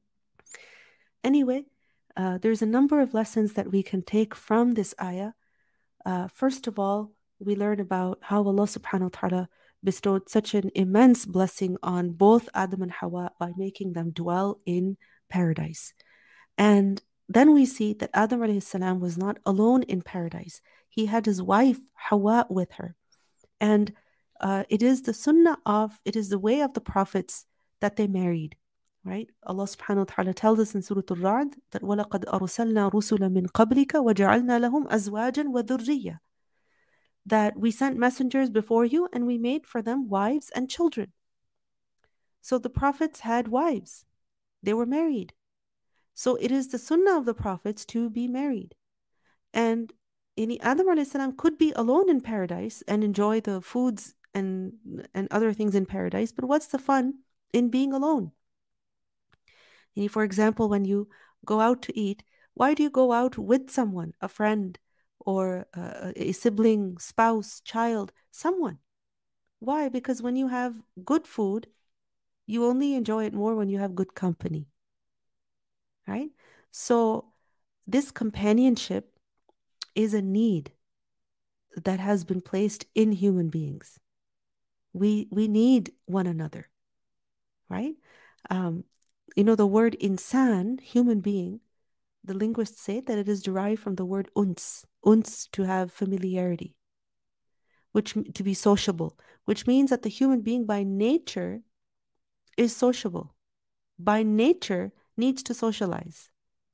Anyway, there's a number of lessons that we can take from this ayah. First of all, we learn about how Allah subhanahu wa ta'ala bestowed such an immense blessing on both Adam and Hawa by making them dwell in paradise. And then we see that Adam alayhi salam was not alone in paradise. He had his wife Hawa with her. And it is the way of the prophets that they married, right? Allah subhanahu wa ta'ala tells us in Surah Al-Ra'd that وَلَقَدْ أَرْسَلْنَا رُسُلًا مِّن قَبْلِكَ وَجَعَلْنَا لَهُمْ أَزْوَاجًا وَذُرِّيَّةً, that we sent messengers before you and we made for them wives and children. So the prophets had wives. They were married. So it is the sunnah of the prophets to be married. And Adam alayhi salam could be alone in paradise and enjoy the foods and other things in paradise, but what's the fun in being alone? For example, when you go out to eat, why do you go out with someone, a friend, or a sibling, spouse, child, someone? Why? Because when you have good food, you only enjoy it more when you have good company, right? So this companionship is a need that has been placed in human beings. We need one another, right? The word insan, human being, the linguists say that it is derived from the word uns to have familiarity, to be sociable, which means that the human being by nature is sociable, by nature needs to socialize.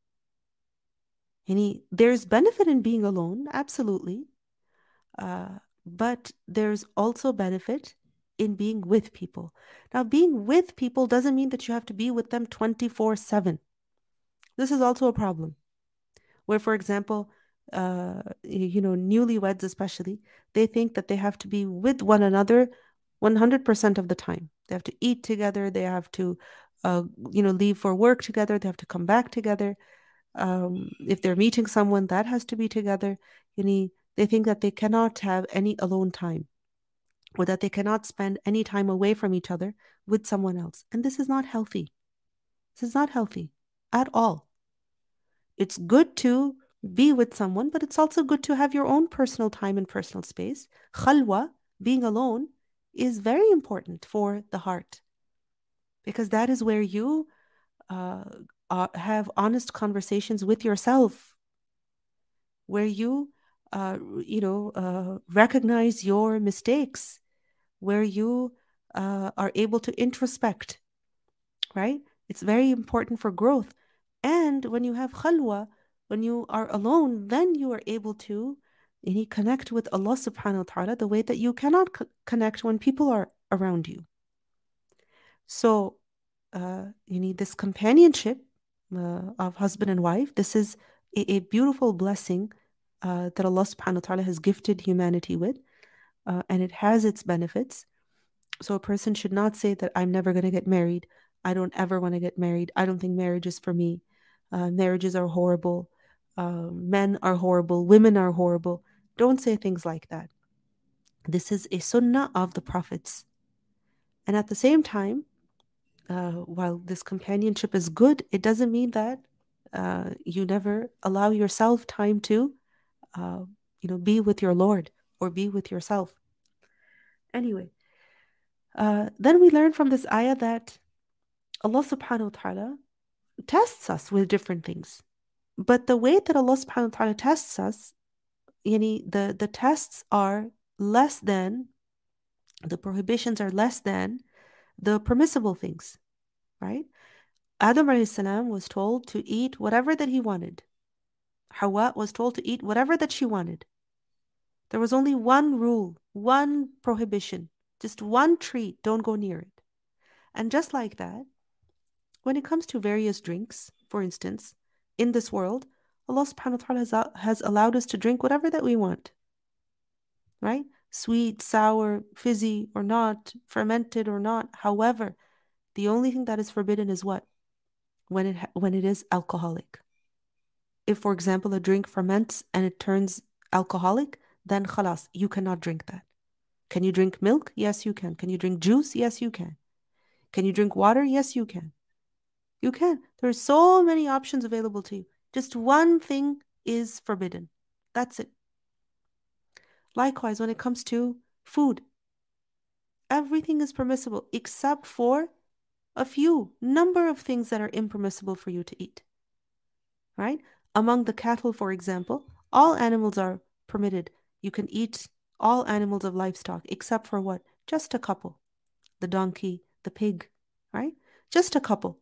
There's benefit in being alone, absolutely. But there's also benefit in being with people. Now, being with people doesn't mean that you have to be with them 24/7. This is also a problem. Where, for example, newlyweds especially, they think that they have to be with one another 100% of the time. They have to eat together. They have to, leave for work together. They have to come back together. If they're meeting someone, that has to be together. They think that they cannot have any alone time, or that they cannot spend any time away from each other with someone else. And this is not healthy. This is not healthy at all. It's good to be with someone, but it's also good to have your own personal time and personal space. Khalwa, being alone, is very important for the heart, because that is where you have honest conversations with yourself, where you recognize your mistakes, where you are able to introspect, right? It's very important for growth. And when you have khalwa, when you are alone, then you are able to connect with Allah subhanahu wa ta'ala the way that you cannot connect when people are around you. So you need this companionship of husband and wife. This is a beautiful blessing that Allah subhanahu wa ta'ala has gifted humanity with, and it has its benefits. So a person should not say that I'm never going to get married. I don't ever want to get married. I don't think marriage is for me. Marriages are horrible. Men are horrible. Women are horrible. Don't say things like that. This is a sunnah of the prophets. And at the same time, while this companionship is good, it doesn't mean that you never allow yourself time to, be with your Lord or be with yourself. Anyway, then we learn from this ayah that Allah subhanahu wa ta'ala tests us with different things. But the way that Allah subhanahu wa ta'ala tests us, the tests are less than, the prohibitions are less than the permissible things, right? Adam alayhi salam was told to eat whatever that he wanted. Hawa was told to eat whatever that she wanted. There was only one rule, one prohibition, just one treat, don't go near it. And just like that, when it comes to various drinks, for instance, in this world, Allah subhanahu wa ta'ala has allowed us to drink whatever that we want, right? Sweet, sour, fizzy or not, fermented or not. However, the only thing that is forbidden is what? When it is alcoholic. If, for example, a drink ferments and it turns alcoholic, then khalas, you cannot drink that. Can you drink milk? Yes, you can. Can you drink juice? Yes, you can. Can you drink water? Yes, you can. You can. There are so many options available to you. Just one thing is forbidden. That's it. Likewise, when it comes to food, everything is permissible except for a few number of things that are impermissible for you to eat. Right? Among the cattle, for example, all animals are permitted. You can eat all animals of livestock except for what? Just a couple. The donkey, the pig, right? Just a couple.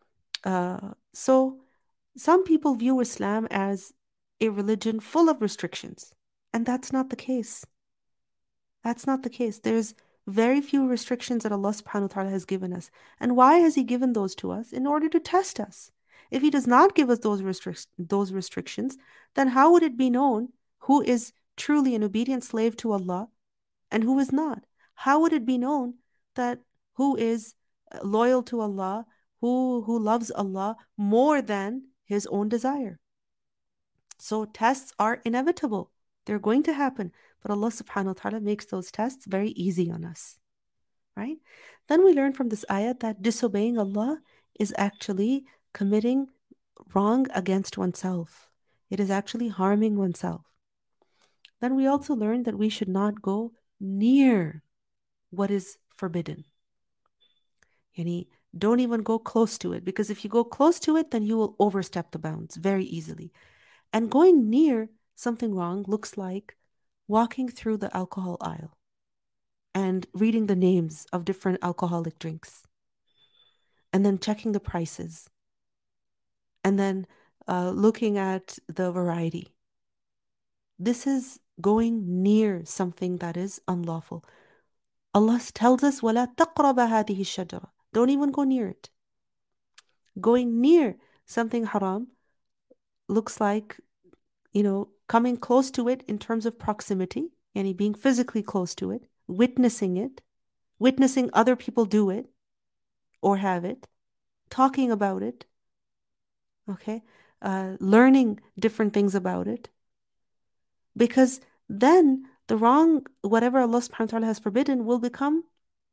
So some people view Islam as a religion full of restrictions, and that's not the case. That's not the case. There's very few restrictions that Allah subhanahu wa ta'ala has given us. And why has He given those to us? In order to test us. If He does not give us those restrictions, then how would it be known who is truly an obedient slave to Allah and who is not? How would it be known that who is loyal to Allah, who loves Allah more than his own desire? So tests are inevitable. They're going to happen. But Allah subhanahu wa ta'ala makes those tests very easy on us. Right? Then we learn from this ayat that disobeying Allah is actually committing wrong against oneself. It is actually harming oneself. Then we also learn that we should not go near what is forbidden. Yani, don't even go close to it, because if you go close to it, then you will overstep the bounds very easily. And going near something wrong looks like walking through the alcohol aisle and reading the names of different alcoholic drinks, and then checking the prices, and then looking at the variety. This is going near something that is unlawful. Allah tells us, وَلَا تَقْرَبَ هَذِهِ الشَّجَرَةِ. Don't even go near it. Going near something haram looks like, coming close to it in terms of proximity, and being physically close to it, witnessing other people do it or have it, talking about it, okay, learning different things about it. Because then the wrong, whatever Allah subhanahu wa ta'ala has forbidden, will become,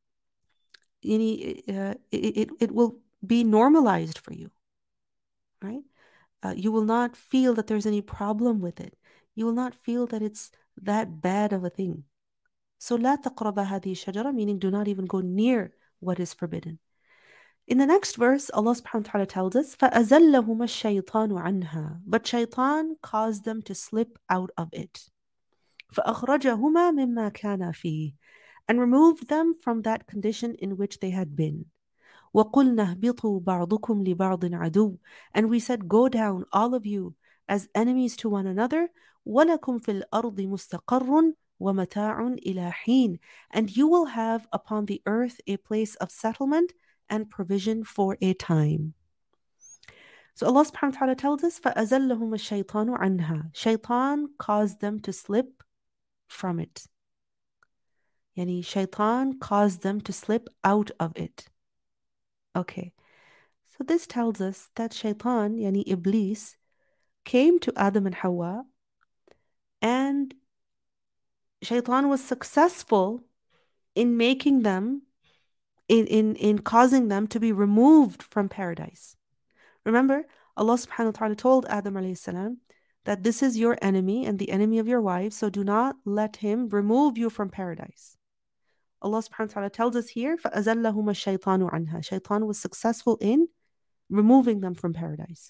it will be normalized for you, right? You will not feel that there's any problem with it. You will not feel that it's that bad of a thing. So لا تقرب هذه الشجرة, meaning do not even go near what is forbidden. In the next verse, Allah subhanahu wa ta'ala tells us, فَأَزَلَّهُمَا الشَّيْطَانُ عَنْهَا. But shaitan caused them to slip out of it. فَأَخْرَجَهُمَا مِمَّا كَانَ فِيهِ. And removed them from that condition in which they had been. وَقُلْنَا اهْبِطُوا بَعْضُكُمْ لِبَعْضٍ عَدُوٌّ. And we said, go down, all of you, as enemies to one another. وَلَكُمْ فِي الْأَرْضِ مُسْتَقَرٌّ وَمَتَاعٌ إِلَى حِينٍ. And you will have upon the earth a place of settlement and provision for a time. So Allah subhanahu wa ta'ala tells us, فَأَزَلَّهُمَ الشَّيْطَانُ عَنْهَا. Shaitan caused them to slip from it. Yani shaitan caused them to slip out of it. Okay. So this tells us that shaitan, yani Iblis, came to Adam and Hawa, and shaitan was successful in making them, in causing them to be removed from paradise. Remember, Allah subhanahu wa ta'ala told Adam alayhi salam that this is your enemy and the enemy of your wife, so do not let him remove you from paradise. Allah subhanahu wa ta'ala tells us here, فَأَزَلَّهُمَا الشَّيْطَانُ عَنْهَا. Shaitan was successful in removing them from paradise.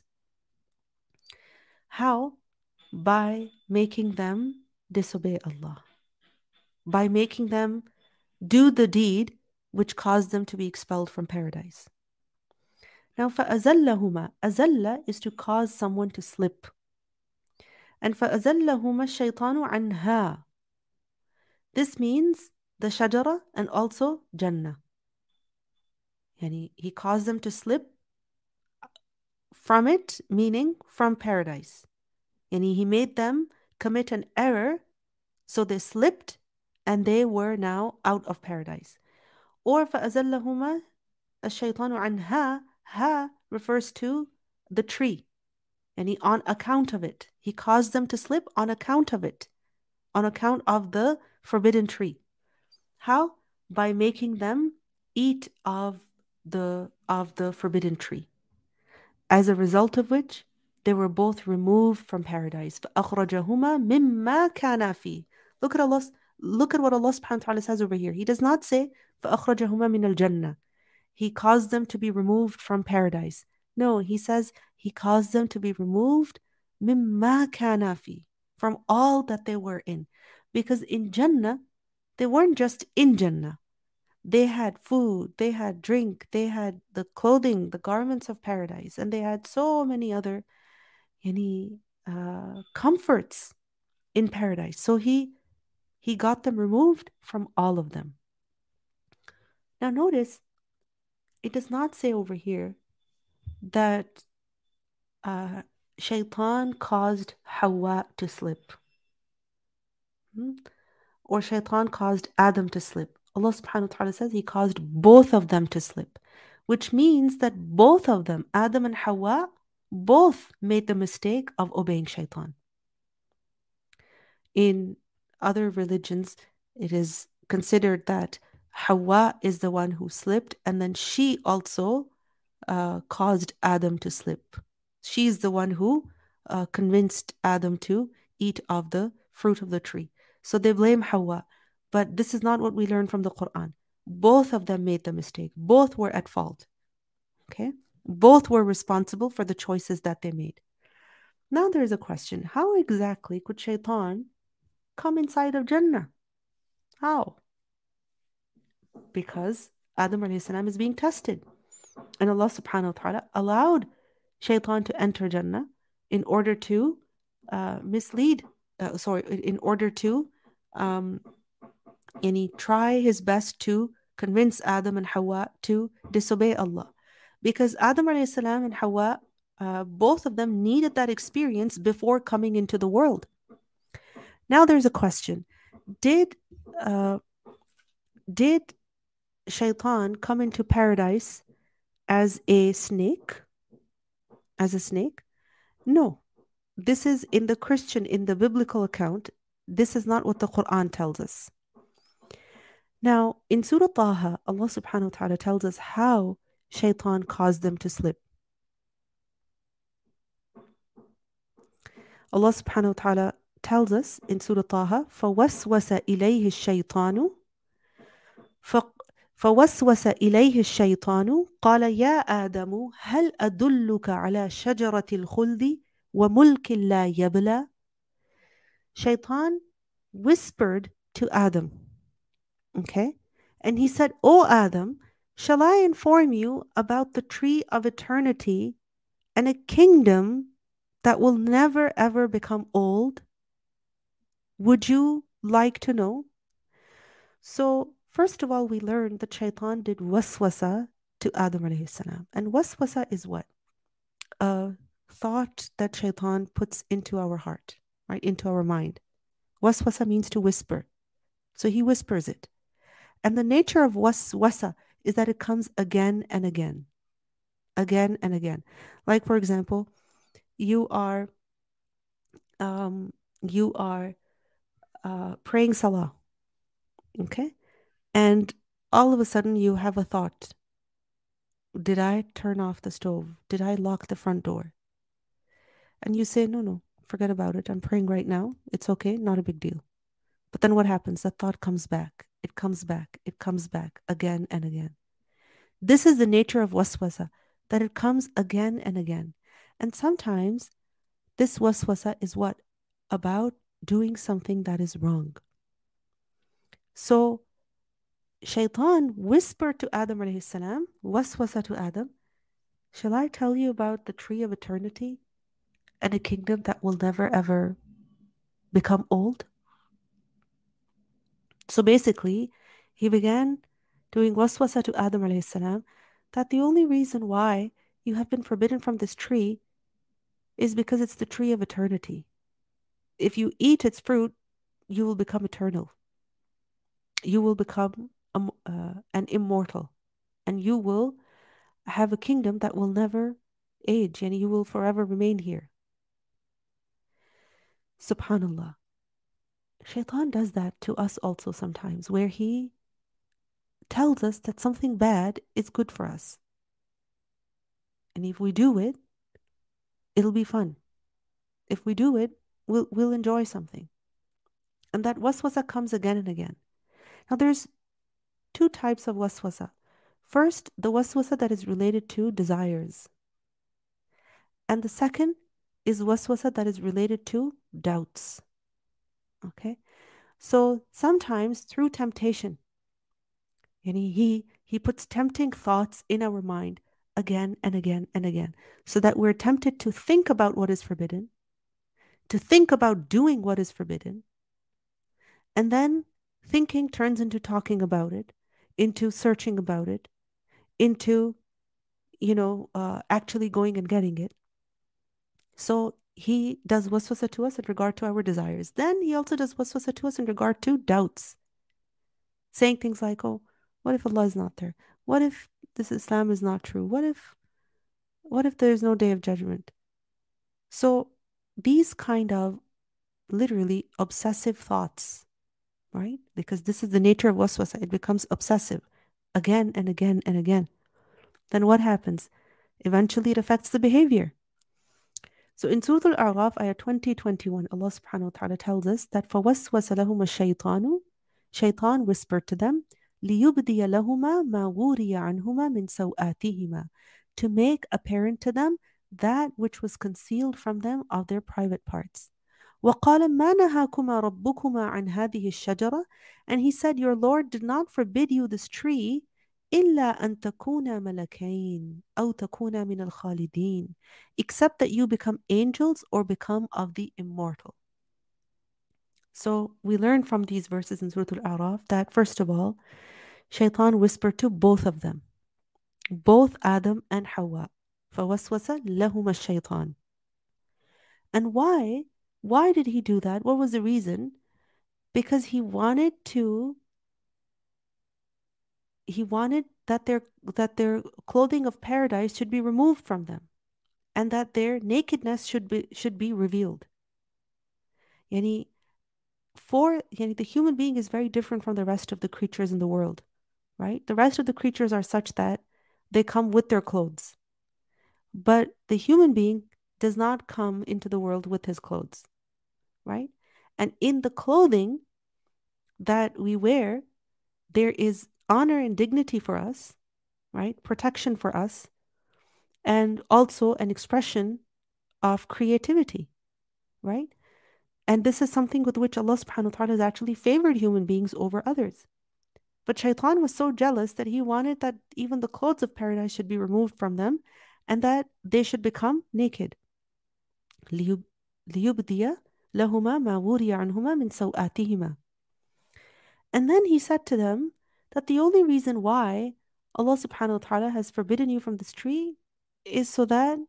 How? By making them disobey Allah. By making them do the deed which caused them to be expelled from paradise. Now, فَأَزَلَّهُمَا. Azalla is to cause someone to slip. And فَأَزَلَّهُمَا الشَّيْطَانُ عَنْهَا. This means the shajara and also Jannah. Yani he caused them to slip from it, meaning from paradise. Yani he made them commit an error, so they slipped and they were now out of paradise. Or فَأَزَلَّهُمَا الشَّيْطَانُ عَنْهَا. Ha refers to the tree. And on account of it. He caused them to slip on account of it. On account of the forbidden tree. How? By making them eat of the forbidden tree. As a result of which, they were both removed from paradise. فَأَخْرَجَهُمَا مِمَّا كَانَ فِيهِ. Look at Allah. Look at what Allah subhanahu wa ta'ala says over here. He does not say فَأَخْرَجَهُمَا مِنَ الْجَنَّةِ. He caused them to be removed from paradise. No, he says he caused them to be removed مِمَّا كَانَ فِي, from all that they were in. Because in Jannah, they weren't just in Jannah. They had food, they had drink, they had the clothing, the garments of paradise, and they had so many other comforts in paradise. So he got them removed from all of them. Now notice, it does not say over here that Shaitan caused Hawa to slip. Or Shaitan caused Adam to slip. Allah subhanahu wa ta'ala says he caused both of them to slip, which means that both of them, Adam and Hawa, both made the mistake of obeying Shaitan. In other religions, it is considered that Hawa is the one who slipped, and then she also caused Adam to slip. She's the one who convinced Adam to eat of the fruit of the tree. So they blame Hawa. But this is not what we learn from the Quran. Both of them made the mistake. Both were at fault. Okay? Both were responsible for the choices that they made. Now there's a question. How exactly could Shaitan come inside of Jannah? How? Because Adam alayhi salam is being tested. And Allah subhanahu wa ta'ala allowed Shaitan to enter Jannah in order to in order to try his best to convince Adam and Hawa to disobey Allah. Because Adam alayhi salam and Hawa, both of them needed that experience before coming into the world. Now there's a question. Did Shaitan come into paradise as a snake? As a snake? No. This is in the biblical account, this is not what the Quran tells us. Now, in Surah Taha, Allah subhanahu wa ta'ala tells us how Shaitan caused them to slip. Allah subhanahu wa ta'ala tells us in Surah Taha, فَوَسْوَسَ إِلَيْهِ الشَّيْطَانُ قَالَ يَا آدَمُ هَلْ أَدُلُّكَ عَلَى شَجَرَةِ الْخُلْدِ وَمُلْكٍ لَا يَبْلَى. Shaitan whispered to Adam. Okay? And he said, "O Adam, shall I inform you about the tree of eternity and a kingdom that will never ever become old? Would you like to know?" So, first of all, we learned that Shaitan did waswasa to Adam alayhi salam. And waswasa is what? A thought that Shaitan puts into our heart, right? Into our mind. Waswasa means to whisper. So he whispers it. And the nature of waswasa is that it comes again and again. Again and again. Like, for example, you are praying salah. Okay? And all of a sudden you have a thought. Did I turn off the stove? Did I lock the front door? And you say, no, forget about it. I'm praying right now. It's okay. Not a big deal. But then what happens? That thought comes back. It comes back. It comes back again and again. This is the nature of waswasa, that it comes again and again. And sometimes this waswasa is what? About doing something that is wrong. So Shaitan whispered to Adam alayhi salam, waswasa to Adam, shall I tell you about the tree of eternity and a kingdom that will never ever become old? So basically, he began doing waswasa to Adam alayhi salam that the only reason why you have been forbidden from this tree is because it's the tree of eternity. If you eat its fruit, you will become eternal. You will become an immortal. And you will have a kingdom that will never age, and you will forever remain here. Subhanallah. Shaitan does that to us also sometimes, where he tells us that something bad is good for us. And if we do it, it'll be fun. If we do it, we'll enjoy something. And that waswasa comes again and again. Now, there's two types of waswasa. First, the waswasa that is related to desires. And the second is waswasa that is related to doubts. Okay? So sometimes through temptation, and he puts tempting thoughts in our mind again and again and again, so that we're tempted to think about what is forbidden, to think about doing what is forbidden, and then thinking turns into talking about it, into searching about it, into actually going and getting it. So he does waswasa to us in regard to our desires. Then he also does waswasa to us in regard to doubts, saying things like, oh, what if Allah is not there? What if this Islam is not true? What if there is no day of judgment? So these kind of literally obsessive thoughts, right? Because this is the nature of waswasa. It becomes obsessive again and again and again. Then what happens? Eventually it affects the behavior. So in Surah Al-A'raf, ayah 20-21, Allah subhanahu wa ta'ala tells us that فَوَسْوَسَ لَهُمَ الشَّيْطَانُ Shaitan whispered to them, لِيُبْدِيَ لَهُمَا مَا وُورِيَ عَنْهُمَا مِنْ سَوْآتِهِمَا, to make apparent to them that which was concealed from them of their private parts. وَقَالَ مَا نَهَاكُمَا رَبُّكُمَا عَنْ هَذِهِ الشَّجَرَةِ, and he said, your Lord did not forbid you this tree, إِلَّا أَن تَكُونَا مَلَكَيْنِ أَوْ تَكُونَا مِنَ الْخَالِدِينَ, except that you become angels or become of the immortal. So we learn from these verses in Surah Al-A'raf that, first of all, Shaitan whispered to both of them, both Adam and Hawa. فَوَسْوَسَ لَهُمَا الشَّيْطَانِ. And why? Why did he do that? What was the reason? Because he wanted that their clothing of paradise should be removed from them, and that their nakedness should be revealed. The human being is very different from the rest of the creatures in the world, right? The rest of the creatures are such that they come with their clothes. But the human being does not come into the world with his clothes, right? And in the clothing that we wear, there is honor and dignity for us, right? Protection for us, and also an expression of creativity, right? And this is something with which Allah subhanahu wa ta'ala has actually favored human beings over others. But Shaitan was so jealous that he wanted that even the clothes of paradise should be removed from them and that they should become naked. لِيُبْدِيَ لَهُمَا مَا وُورِيَ عَنْهُمَا مِنْ سَوْآتِهِمَا. And then he said to them that the only reason why Allah subhanahu wa ta'ala has forbidden you from this tree is so that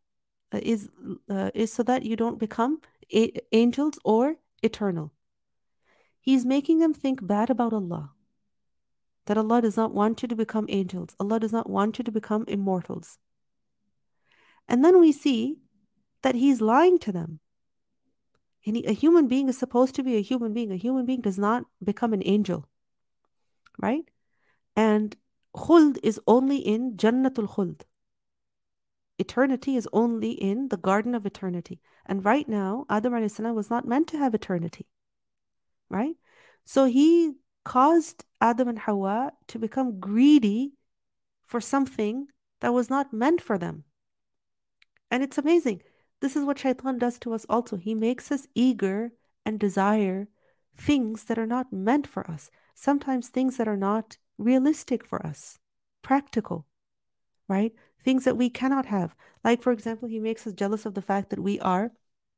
you don't become angels or eternal. He's making them think bad about Allah, that Allah does not want you to become angels. Allah does not want you to become immortals. And then we see that he's lying to them. A human being is supposed to be a human being. A human being does not become an angel, right? And khuld is only in Jannatul Khuld. Eternity is only in the Garden of Eternity. And right now, Adam alayhi salam was not meant to have eternity, right? So he caused Adam and Hawa to become greedy for something that was not meant for them. And it's amazing. This is what Shaitan does to us also. He makes us eager and desire things that are not meant for us. Sometimes things that are not realistic for us, practical, right? Things that we cannot have. Like, for example, he makes us jealous of the fact that we are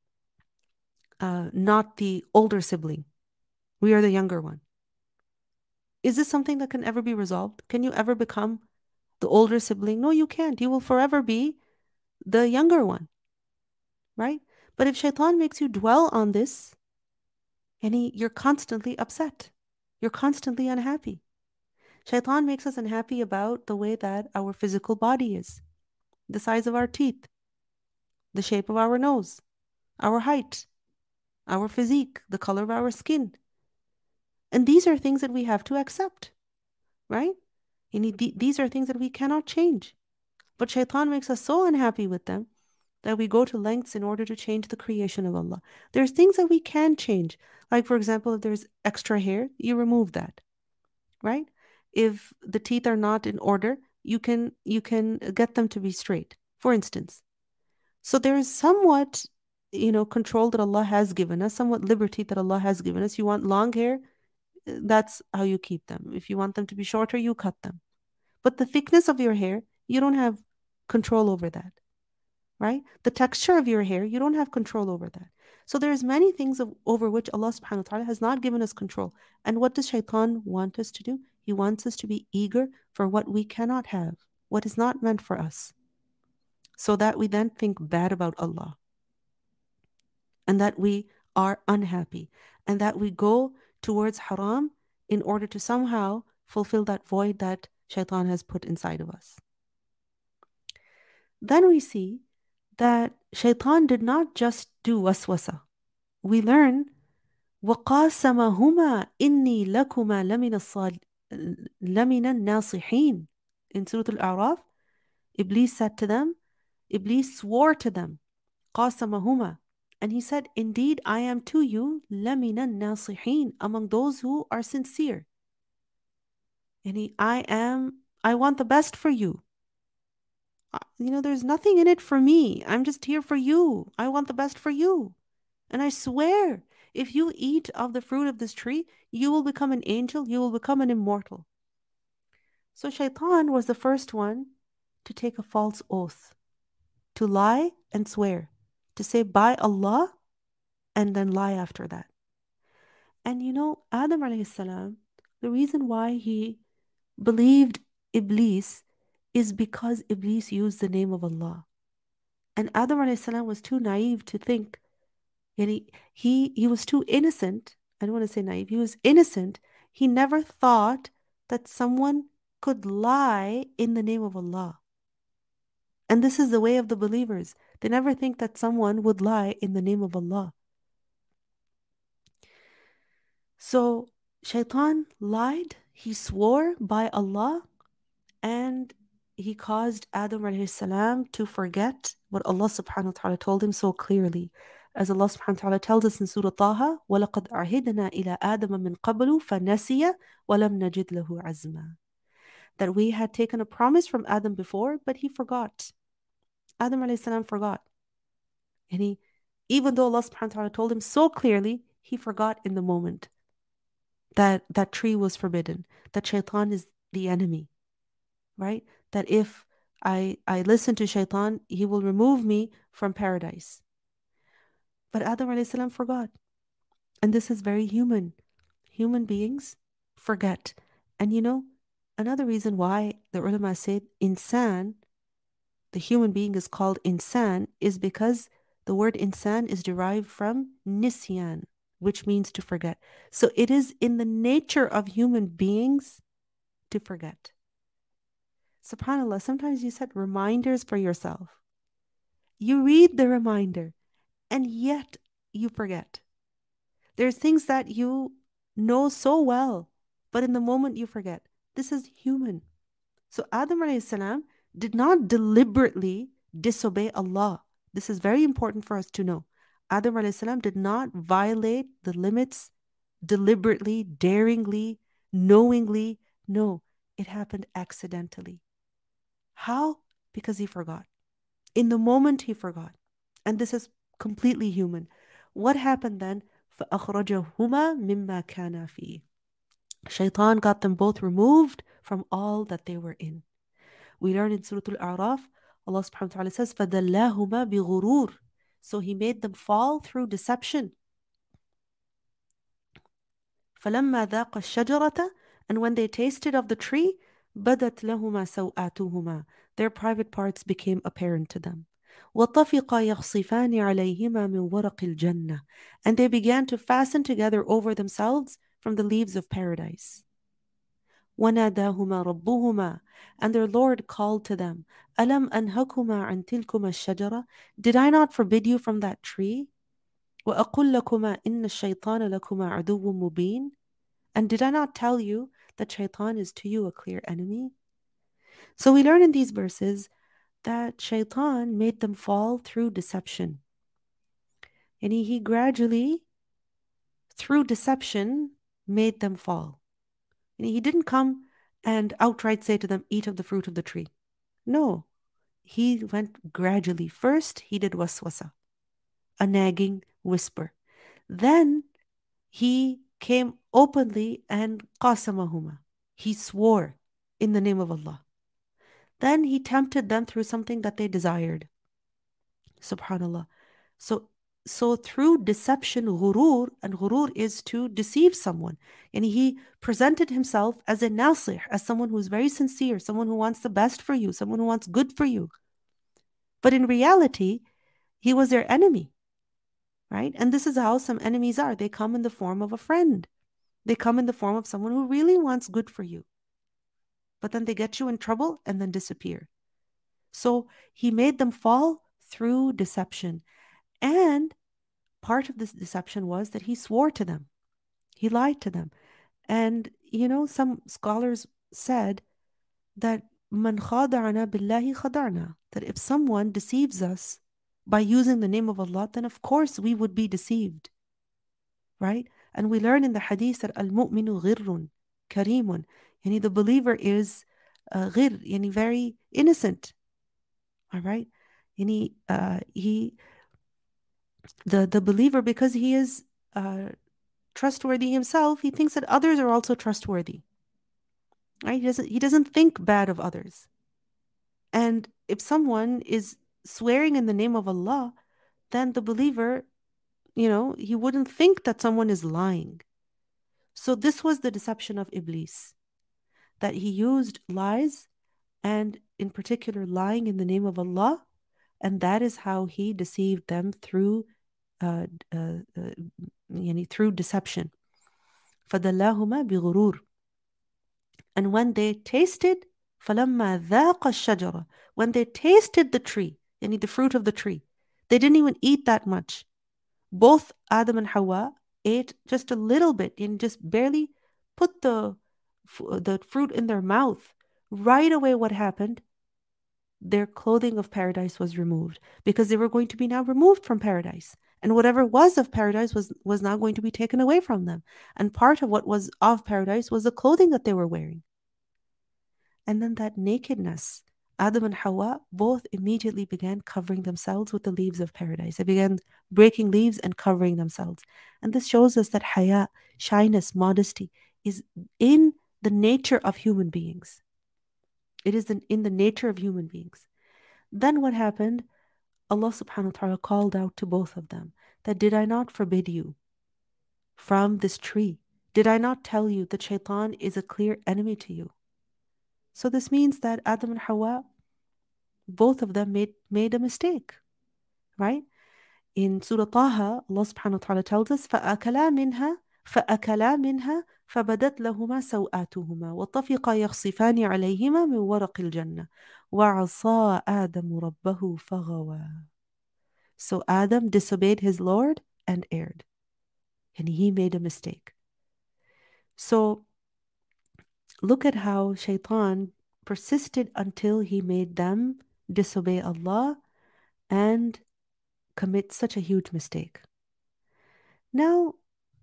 not the older sibling. We are the younger one. Is this something that can ever be resolved? Can you ever become the older sibling? No, you can't. You will forever be the younger one, right? But if Shaitan makes you dwell on this, and you're constantly upset, you're constantly unhappy. Shaitan makes us unhappy about the way that our physical body is, the size of our teeth, the shape of our nose, our height, our physique, the color of our skin. And these are things that we have to accept, right? These are things that we cannot change. But Shaitan makes us so unhappy with them that we go to lengths in order to change the creation of Allah. There's things that we can change. Like, for example, if there's extra hair, you remove that, right? If the teeth are not in order, you can get them to be straight, for instance. So there is somewhat, control that Allah has given us, somewhat liberty that Allah has given us. You want long hair, that's how you keep them. If you want them to be shorter, you cut them. But the thickness of your hair, you don't have control over that, right? The texture of your hair, you don't have control over that. So there's many things over which Allah subhanahu wa ta'ala has not given us control. And what does shaitan want us to do? He wants us to be eager for what we cannot have, what is not meant for us, so that we then think bad about Allah, and that we are unhappy, and that we go towards haram in order to somehow fulfill that void that shaitan has put inside of us. Then we see that shaitan did not just do waswasa. We learn وَقَاسَمَهُمَا إِنِّي لَكُمَا لَمِنَ النَّاصِحِينَ. In Surah Al-A'raf, Iblis said to them, Iblis swore to them, قَاسَمَهُمَا, and he said, indeed, I am to you لَمِنَ النَّاصِحِينَ, among those who are sincere. And I want the best for you. There's nothing in it for me. I'm just here for you. I want the best for you. And I swear, if you eat of the fruit of this tree, you will become an angel, you will become an immortal. So shaitan was the first one to take a false oath, to lie and swear, to say by Allah and then lie after that. And Adam alayhi salam, the reason why he believed Iblis is because Iblis used the name of Allah. And Adam alayhi salam was too naive to think, and he was too innocent. I don't want to say naive. He was innocent. He never thought that someone could lie in the name of Allah. And this is the way of the believers. They never think that someone would lie in the name of Allah. So shaitan lied. He swore by Allah, and he caused Adam alayhi salam to forget what Allah subhanahu wa ta'ala told him so clearly. As Allah subhanahu wa ta'ala tells us in Surah Taha, وَلَقَدْ أَعْهِدْنَا إِلَىٰ آدَمَ مِنْ قَبْلُ فَنَسِيَ وَلَمْ نَجِدْ لَهُ عَزْمًا. That we had taken a promise from Adam before, but he forgot. Adam alayhi salam forgot. And even though Allah subhanahu wa ta'ala told him so clearly, he forgot in the moment that that tree was forbidden, that shaitan is the enemy, right? That if I listen to shaitan, he will remove me from paradise. But Adam alayhi salam forgot. And this is very human. Human beings forget. And another reason why the ulama said insan, the human being is called insan, is because the word insan is derived from nisyan, which means to forget. So it is in the nature of human beings to forget. SubhanAllah, sometimes you set reminders for yourself. You read the reminder, and yet you forget. There's things that you know so well, but in the moment you forget. This is human. So Adam alayhi salam did not deliberately disobey Allah. This is very important for us to know. Adam alayhi salam did not violate the limits deliberately, daringly, knowingly. No, it happened accidentally. How? Because he forgot. In the moment he forgot. And this is completely human. What happened then? فَأَخْرَجَهُمَا مِمَّا كَانَا فِيهِ. Shaitan got them both removed from all that they were in. We learn in Surah Al-A'raf, Allah subhanahu wa ta'ala says, فَدَلَّاهُمَا بِغُرُورٍ. So he made them fall through deception. فَلَمَّا ذَاقَ الشَّجَرَةَ. And when they tasted of the tree, بَدَتْ لَهُمَا سَوْآتُهُمَا. Their private parts became apparent to them. وَطَفِقَا يَخْصِفَانِ عَلَيْهِمَا مِنْ وَرَقِ الْجَنَّةِ. And they began to fasten together over themselves from the leaves of paradise. وَنَادَاهُمَا رَبُّهُمَا. And their Lord called to them, أَلَمْ أَنْهَكُمَا عَنْ تِلْكُمَا الشَّجَرَةِ. Did I not forbid you from that tree? وَأَقُلْ لَكُمَا إِنَّ الشَّيْطَانَ لَكُمَا عَدُوٌّ مُبِينٌ. And did I not tell you that shaitan is to you a clear enemy? So we learn in these verses that Shaitan made them fall through deception. And he gradually, through deception, made them fall. And he didn't come and outright say to them, eat of the fruit of the tree. No, he went gradually. First, he did waswasa, a nagging whisper. Then he came openly and qasamahuma. He swore in the name of Allah. Then he tempted them through something that they desired. Subhanallah. So through deception, ghurur, and ghurur is to deceive someone. And he presented himself as a nasih, as someone who's very sincere, someone who wants the best for you, someone who wants good for you. But in reality, he was their enemy, right? And this is how some enemies are. They come in the form of a friend. They come in the form of someone who really wants good for you. But then they get you in trouble and then disappear. So he made them fall through deception. And part of this deception was that he swore to them. He lied to them. And, some scholars said that man khada'ana billahi khada'na, that if someone deceives us by using the name of Allah, then of course we would be deceived. Right? And we learn in the hadith that al-mu'minu ghirrun, karimun, yani the believer is ghir, yani very innocent. All right? Yani the believer, because he is trustworthy himself, he thinks that others are also trustworthy. Right? He doesn't think bad of others. And if someone is swearing in the name of Allah, then the believer, he wouldn't think that someone is lying. So this was the deception of Iblis, that he used lies, and in particular lying in the name of Allah, and that is how he deceived them through through deception. فَدَلَّاهُمَا بِغُرُورٍ. And when they tasted, فَلَمَّا ذَاقَ الشَّجَرَةَ, when they tasted the tree, the fruit of the tree, they didn't even eat that much. Both Adam and Hawa ate just a little bit and just barely put the fruit in their mouth. Right away, what happened? Their clothing of paradise was removed, because they were going to be now removed from paradise. And whatever was of paradise was now going to be taken away from them. And part of what was of paradise was the clothing that they were wearing. And then that nakedness, Adam and Hawa both immediately began covering themselves with the leaves of paradise. They began breaking leaves and covering themselves. And this shows us that haya, shyness, modesty, is in the nature of human beings. It is in the nature of human beings. Then what happened? Allah subhanahu wa ta'ala called out to both of them that, did I not forbid you from this tree? Did I not tell you that Shaitan is a clear enemy to you? So this means that Adam and Hawa, both of them made a mistake, right? In Surah Taha, Allah subhanahu wa ta'ala tells us, فَأَكَلَا مِنْهَا فَبَدَتْ لَهُمَا سَوْآتُهُمَا وَطَفِقَا يَخْصِفَانِ عَلَيْهِمَا مِنْ وَرَقِ الْجَنَّةِ وَعَصَى آدَمُ رَبَّهُ فَغَوَى. So Adam disobeyed his Lord and erred, and he made a mistake. So look at how Shaitan persisted until he made them disobey Allah and commit such a huge mistake. Now,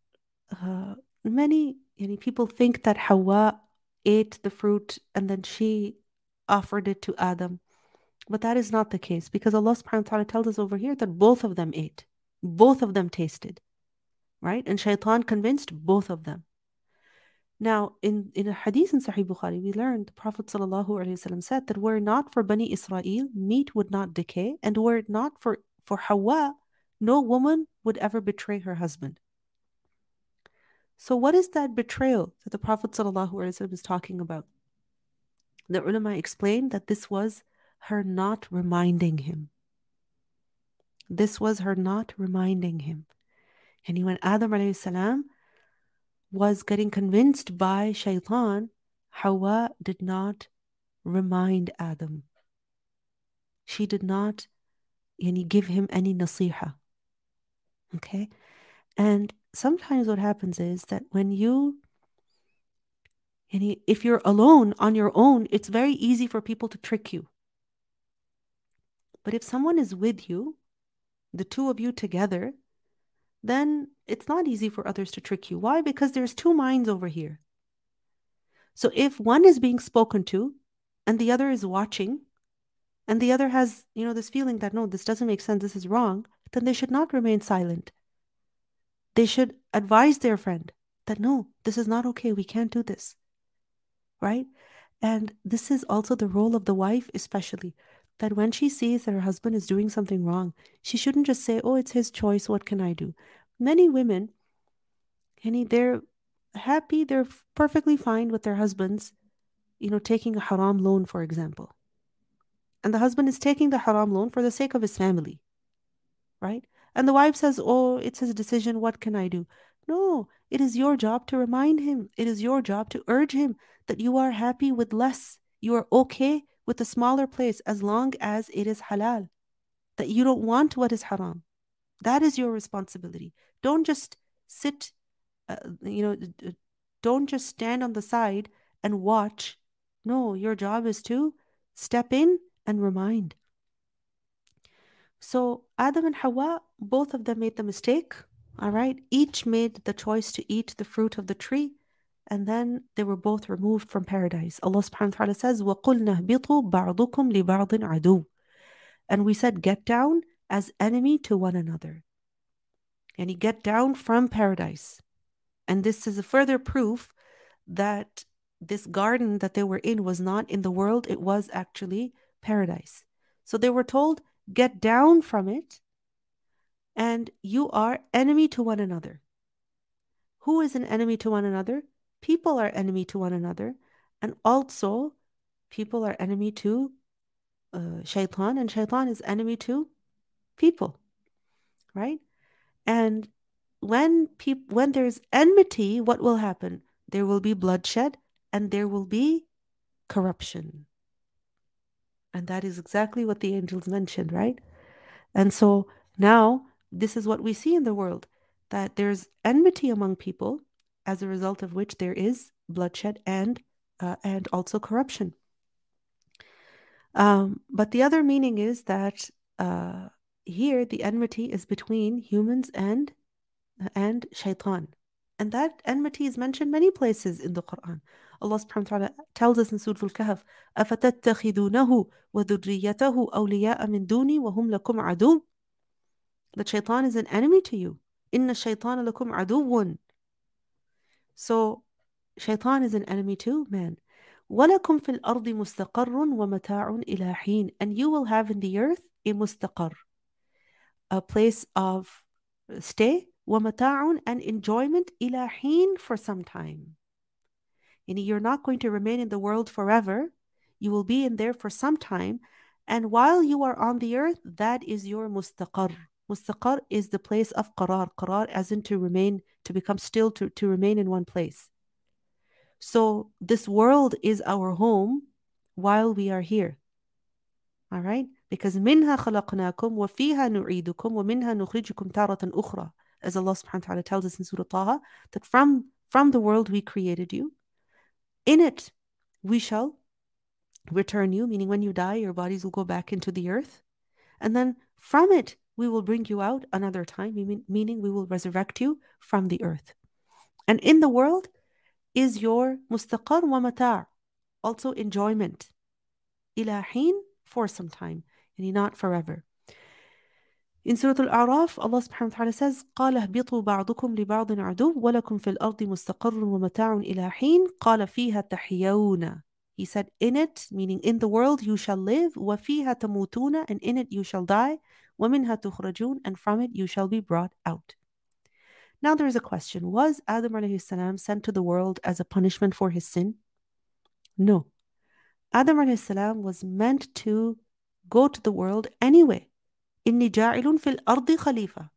many people think that Hawa ate the fruit and then she offered it to Adam. But that is not the case, because Allah subhanahu wa ta'ala tells us over here that both of them ate. Both of them tasted. Right? And Shaitan convinced both of them. Now, in a hadith in Sahih Bukhari, we learned the Prophet ﷺ said that were it not for Bani Israel, meat would not decay, and were it not for Hawa, no woman would ever betray her husband. So what is that betrayal that the Prophet ﷺ is talking about? The ulama explained that this was her not reminding him. This was her not reminding him. And when Adam ﷺ was getting convinced by Shaitan, Hawa did not remind Adam. She did not give him any nasiha. Okay? And sometimes what happens is that when if you're alone on your own, it's very easy for people to trick you. But if someone is with you, the two of you together, then it's not easy for others to trick you. Why? Because there's two minds over here. So if one is being spoken to and the other is watching, and the other has, this feeling that, no, this doesn't make sense, this is wrong, then they should not remain silent. They should advise their friend that, no, this is not okay, we can't do this, right? And this is also the role of the wife, especially, that when she sees that her husband is doing something wrong, she shouldn't just say, oh, it's his choice, what can I do? Many women, they're happy, they're perfectly fine with their husbands, taking a haram loan, for example. And the husband is taking the haram loan for the sake of his family, right? And the wife says, oh, it's his decision, what can I do? No, it is your job to remind him. It is your job to urge him that you are happy with less. You are okay with a smaller place as long as it is halal, that you don't want what is haram. That is your responsibility. Don't just sit, don't just stand on the side and watch. No, your job is to step in and remind. So Adam and Hawa, both of them made the mistake, all right? Each made the choice to eat the fruit of the tree, and then they were both removed from paradise. Allah subhanahu wa ta'ala says, وَقُلْنَا اهْبِطُوا بَعْضُكُمْ لِبَعْضٍ عَدُوٌّ. And we said, get down as enemy to one another. And you get down from paradise. And this is a further proof that this garden that they were in was not in the world, it was actually paradise. So they were told, get down from it, and you are enemy to one another. Who is an enemy to one another? People are enemy to one another, and also people are enemy to shaitan, and shaitan is enemy to people, right? And when there's enmity, what will happen? There will be bloodshed and there will be corruption. And that is exactly what the angels mentioned, right? And so now this is what we see in the world, that there's enmity among people, as a result of which there is bloodshed and also corruption. But the other meaning is that here the enmity is between humans and shaitan. And that enmity is mentioned many places in the Quran. Allah subhanahu wa ta'ala tells us in Surah Al-Kahf, أَفَتَتَّخِذُونَهُ وَذُرِّيَّتَهُ أَوْلِيَاءَ مِن دُونِي وَهُمْ لَكُمْ عَدُوٌّ. That shaitan is an enemy to you. إِنَّ الشَّيْطَانَ لَكُمْ عَدُوٌّ. So shaitan is an enemy to man. وَلَكُمْ فِي الْأَرْضِ مُسْتَقَرٌّ وَمَتَاعٌ إِلَى حِينٍ. And you will have in the earth a mustaqar, a place of stay, وَمَتَاعٌ, and enjoyment, إِلَى حِينٍ, for some time. And you're not going to remain in the world forever. You will be in there for some time. And while you are on the earth, that is your mustaqar. Mustaqar is the place of qarar. Qarar as in to remain, to become still, to remain in one place. So this world is our home while we are here. All right? Because منها خلقناكم وفيها نعيدكم ومنها نخرجكم تارة أخرى. As Allah subhanahu wa ta'ala tells us in Surah Taha, that from the world we created you. In it we shall return you, meaning when you die, your bodies will go back into the earth. And then from it we will bring you out another time, meaning we will resurrect you from the earth. And in the world is your mustaqar wa mata', also enjoyment. Ila hin, for some time, and not forever. In Surah Al-A'raf, Allah subhanahu wa ta'ala says, قَالَ اهْبِطُوا بَعْضُكُمْ لِبَعْضٍ عَدُوٌّ وَلَكُمْ فِي الْأَرْضِ مُسْتَقَرٌّ وَمَتَاعٌ إِلَى حِينٍ قَالَ فِيهَا تَحْيَوْنَ. He said, in it, meaning in the world, you shall live, وَفِيهَا تَمُوتُونَ, and in it you shall die, وَمِنْهَا تُخْرَجُونَ, and from it you shall be brought out. Now there is a question. Was Adam alayhi salam sent to the world as a punishment for his sin? No. Adam alayhi salam was meant to go to the world anyway. إِنِّي جَاعِلٌ فِي الْأَرْضِ خَلِيفَةً.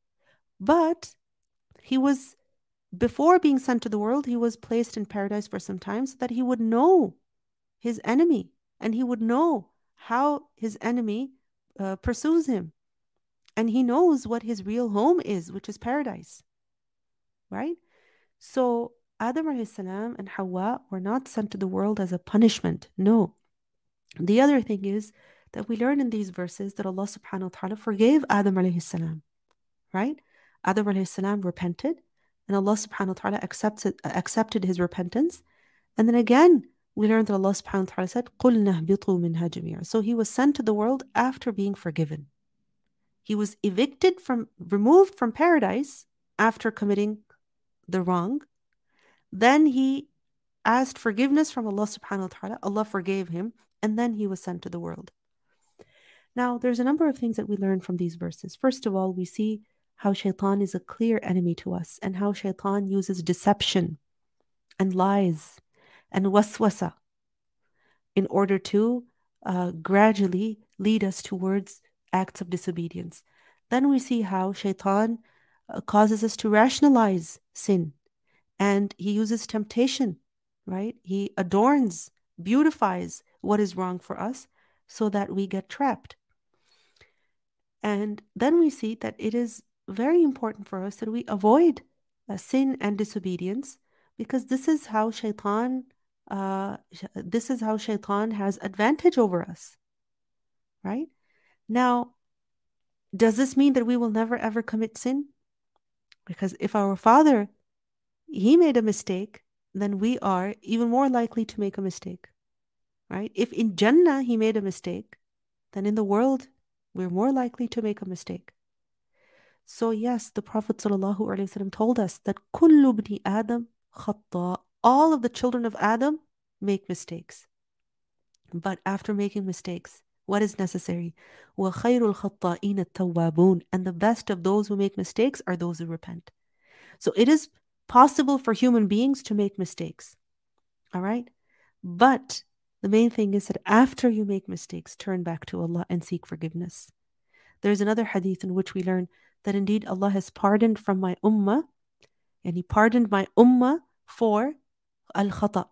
But he was, before being sent to the world, he was placed in paradise for some time so that he would know his enemy and he would know how his enemy pursues him. And he knows what his real home is, which is paradise. Right? So Adam alayhi salam and Hawa were not sent to the world as a punishment. No. The other thing is that we learn in these verses that Allah subhanahu wa ta'ala forgave Adam alayhi salam, right? Adam alayhi salam repented, and Allah subhanahu wa ta'ala accepted his repentance. And then again, we learned that Allah subhanahu wa ta'ala said, قُلْنَا اهْبِطُوا مِنْهَا جَمِيعًا. So he was sent to the world after being forgiven. He was removed from paradise after committing the wrong. Then he asked forgiveness from Allah subhanahu wa ta'ala. Allah forgave him, and then he was sent to the world. Now, there's a number of things that we learn from these verses. First of all, we see how shaitan is a clear enemy to us and how shaitan uses deception and lies and waswasa in order to gradually lead us towards acts of disobedience. Then we see how shaitan causes us to rationalize sin, and he uses temptation, right? He adorns, beautifies what is wrong for us so that we get trapped. And then we see that it is very important for us that we avoid sin and disobedience, because this is how shaitan has advantage over us, right? Now, does this mean that we will never ever commit sin? Because if our father, he made a mistake, then we are even more likely to make a mistake, right? If in Jannah he made a mistake, then in the world we're more likely to make a mistake. So yes, the Prophet ﷺ told us that كُلُّ بْنِ آدَمْ خَطَّاء. All of the children of Adam make mistakes. But after making mistakes, what is necessary? وَخَيْرُ الْخَطَّائِينَ التَّوَّابُونَ. And the best of those who make mistakes are those who repent. So it is possible for human beings to make mistakes. All right? But the main thing is that after you make mistakes, turn back to Allah and seek forgiveness. There's another hadith in which we learn that indeed Allah has pardoned from my ummah, and He pardoned my ummah for al-khata,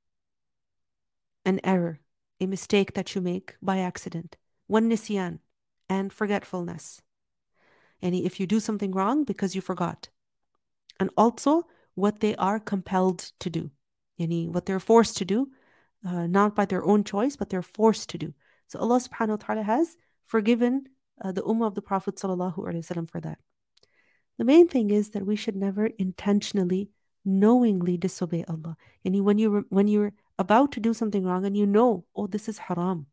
an error, a mistake that you make by accident, one nisyan, and forgetfulness. And if you do something wrong because you forgot. And also what they are compelled to do, what they're forced to do, not by their own choice, but they're forced to do. So Allah subhanahu wa ta'ala has forgiven the ummah of the Prophet sallallahu alaihi wasallam for that. The main thing is that we should never intentionally, knowingly disobey Allah. And when you're about to do something wrong and you know, oh, this is haram,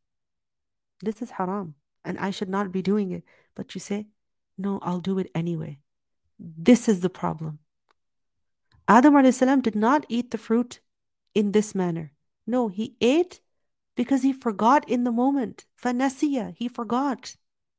and I should not be doing it, but you say, no, I'll do it anyway. This is the problem. Adam alayhi salam did not eat the fruit in this manner. No, he ate because he forgot in the moment. Fanasiya, he forgot.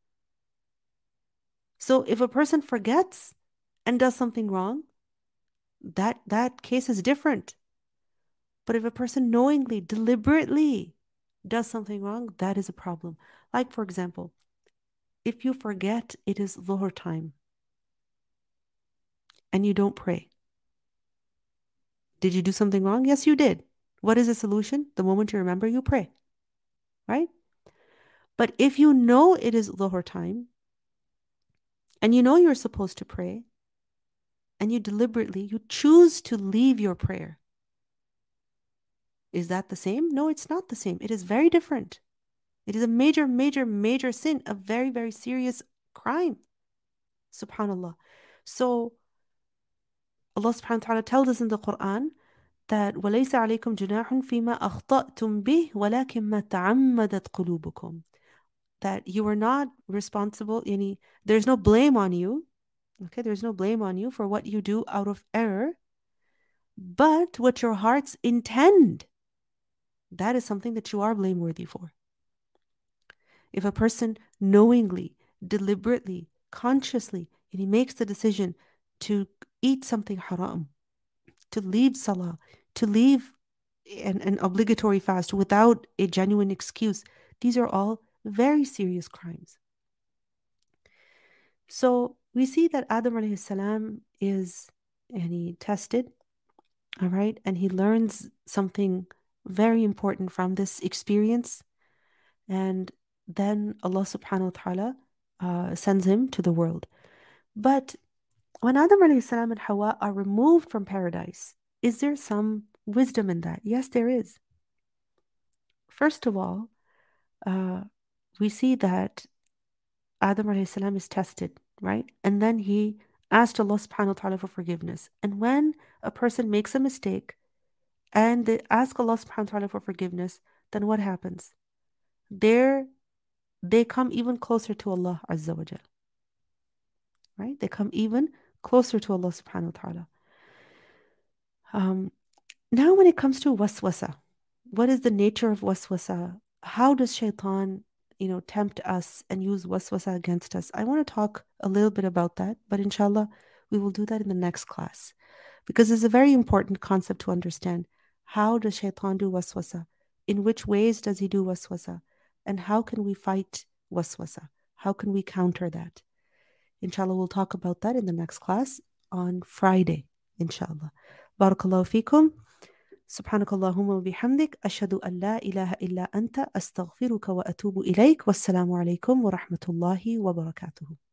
So if a person forgets and does something wrong, that case is different. But if a person knowingly, deliberately does something wrong, that is a problem. Like, for example, if you forget it is Dhuhr time and you don't pray, did you do something wrong? Yes, you did. What is the solution? The moment you remember, you pray, right? But if you know it is Dhuhr time and you know you're supposed to pray, and you choose to leave your prayer, is that the same? No, it's not the same. It is very different. It is a major, major, major sin, a very, very serious crime. Subhanallah. So Allah subhanahu wa ta'ala tells us in the Quran that وَلَيْسَ عَلَيْكُمْ جُنَاحٌ فِيمَا أَخْطَأْتُمْ بِهِ وَلَكِنْ مَا تَعَمَّدَتْ قُلُوبُكُمْ. That you are not responsible, there's no blame on you. Okay, there's no blame on you for what you do out of error, but what your hearts intend, that is something that you are blameworthy for. If a person knowingly, deliberately, consciously, and he makes the decision to eat something haram, to leave salah, to leave an obligatory fast without a genuine excuse, these are all very serious crimes. So we see that Adam alayhi salam is tested, all right, and he learns something very important from this experience, and then Allah subhanahu wa ta'ala sends him to the world. But when Adam alayhi salam and Hawa are removed from paradise, is there some wisdom in that? Yes, there is. First of all, we see that Adam alayhi salam is tested, right? And then he asked Allah subhanahu wa ta'ala for forgiveness. And when a person makes a mistake and they ask Allah subhanahu wa ta'ala for forgiveness, then what happens? They come even closer to Allah Azza wa Jal. Right? They come even closer to Allah subhanahu wa ta'ala. Now when it comes to waswasa, what is the nature of waswasa? How does shaitan, tempt us and use waswasa against us? I want to talk a little bit about that, but inshallah, we will do that in the next class. Because it's a very important concept to understand. How does shaitan do waswasa? In which ways does he do waswasa? And how can we fight waswasa? How can we counter that? Inshallah, we'll talk about that in the next class on Friday, inshallah. Barakallahu feekum. سبحانك اللهم وبحمدك أشهد أن لا إله إلا أنت أستغفرك وأتوب إليك والسلام عليكم ورحمة الله وبركاته.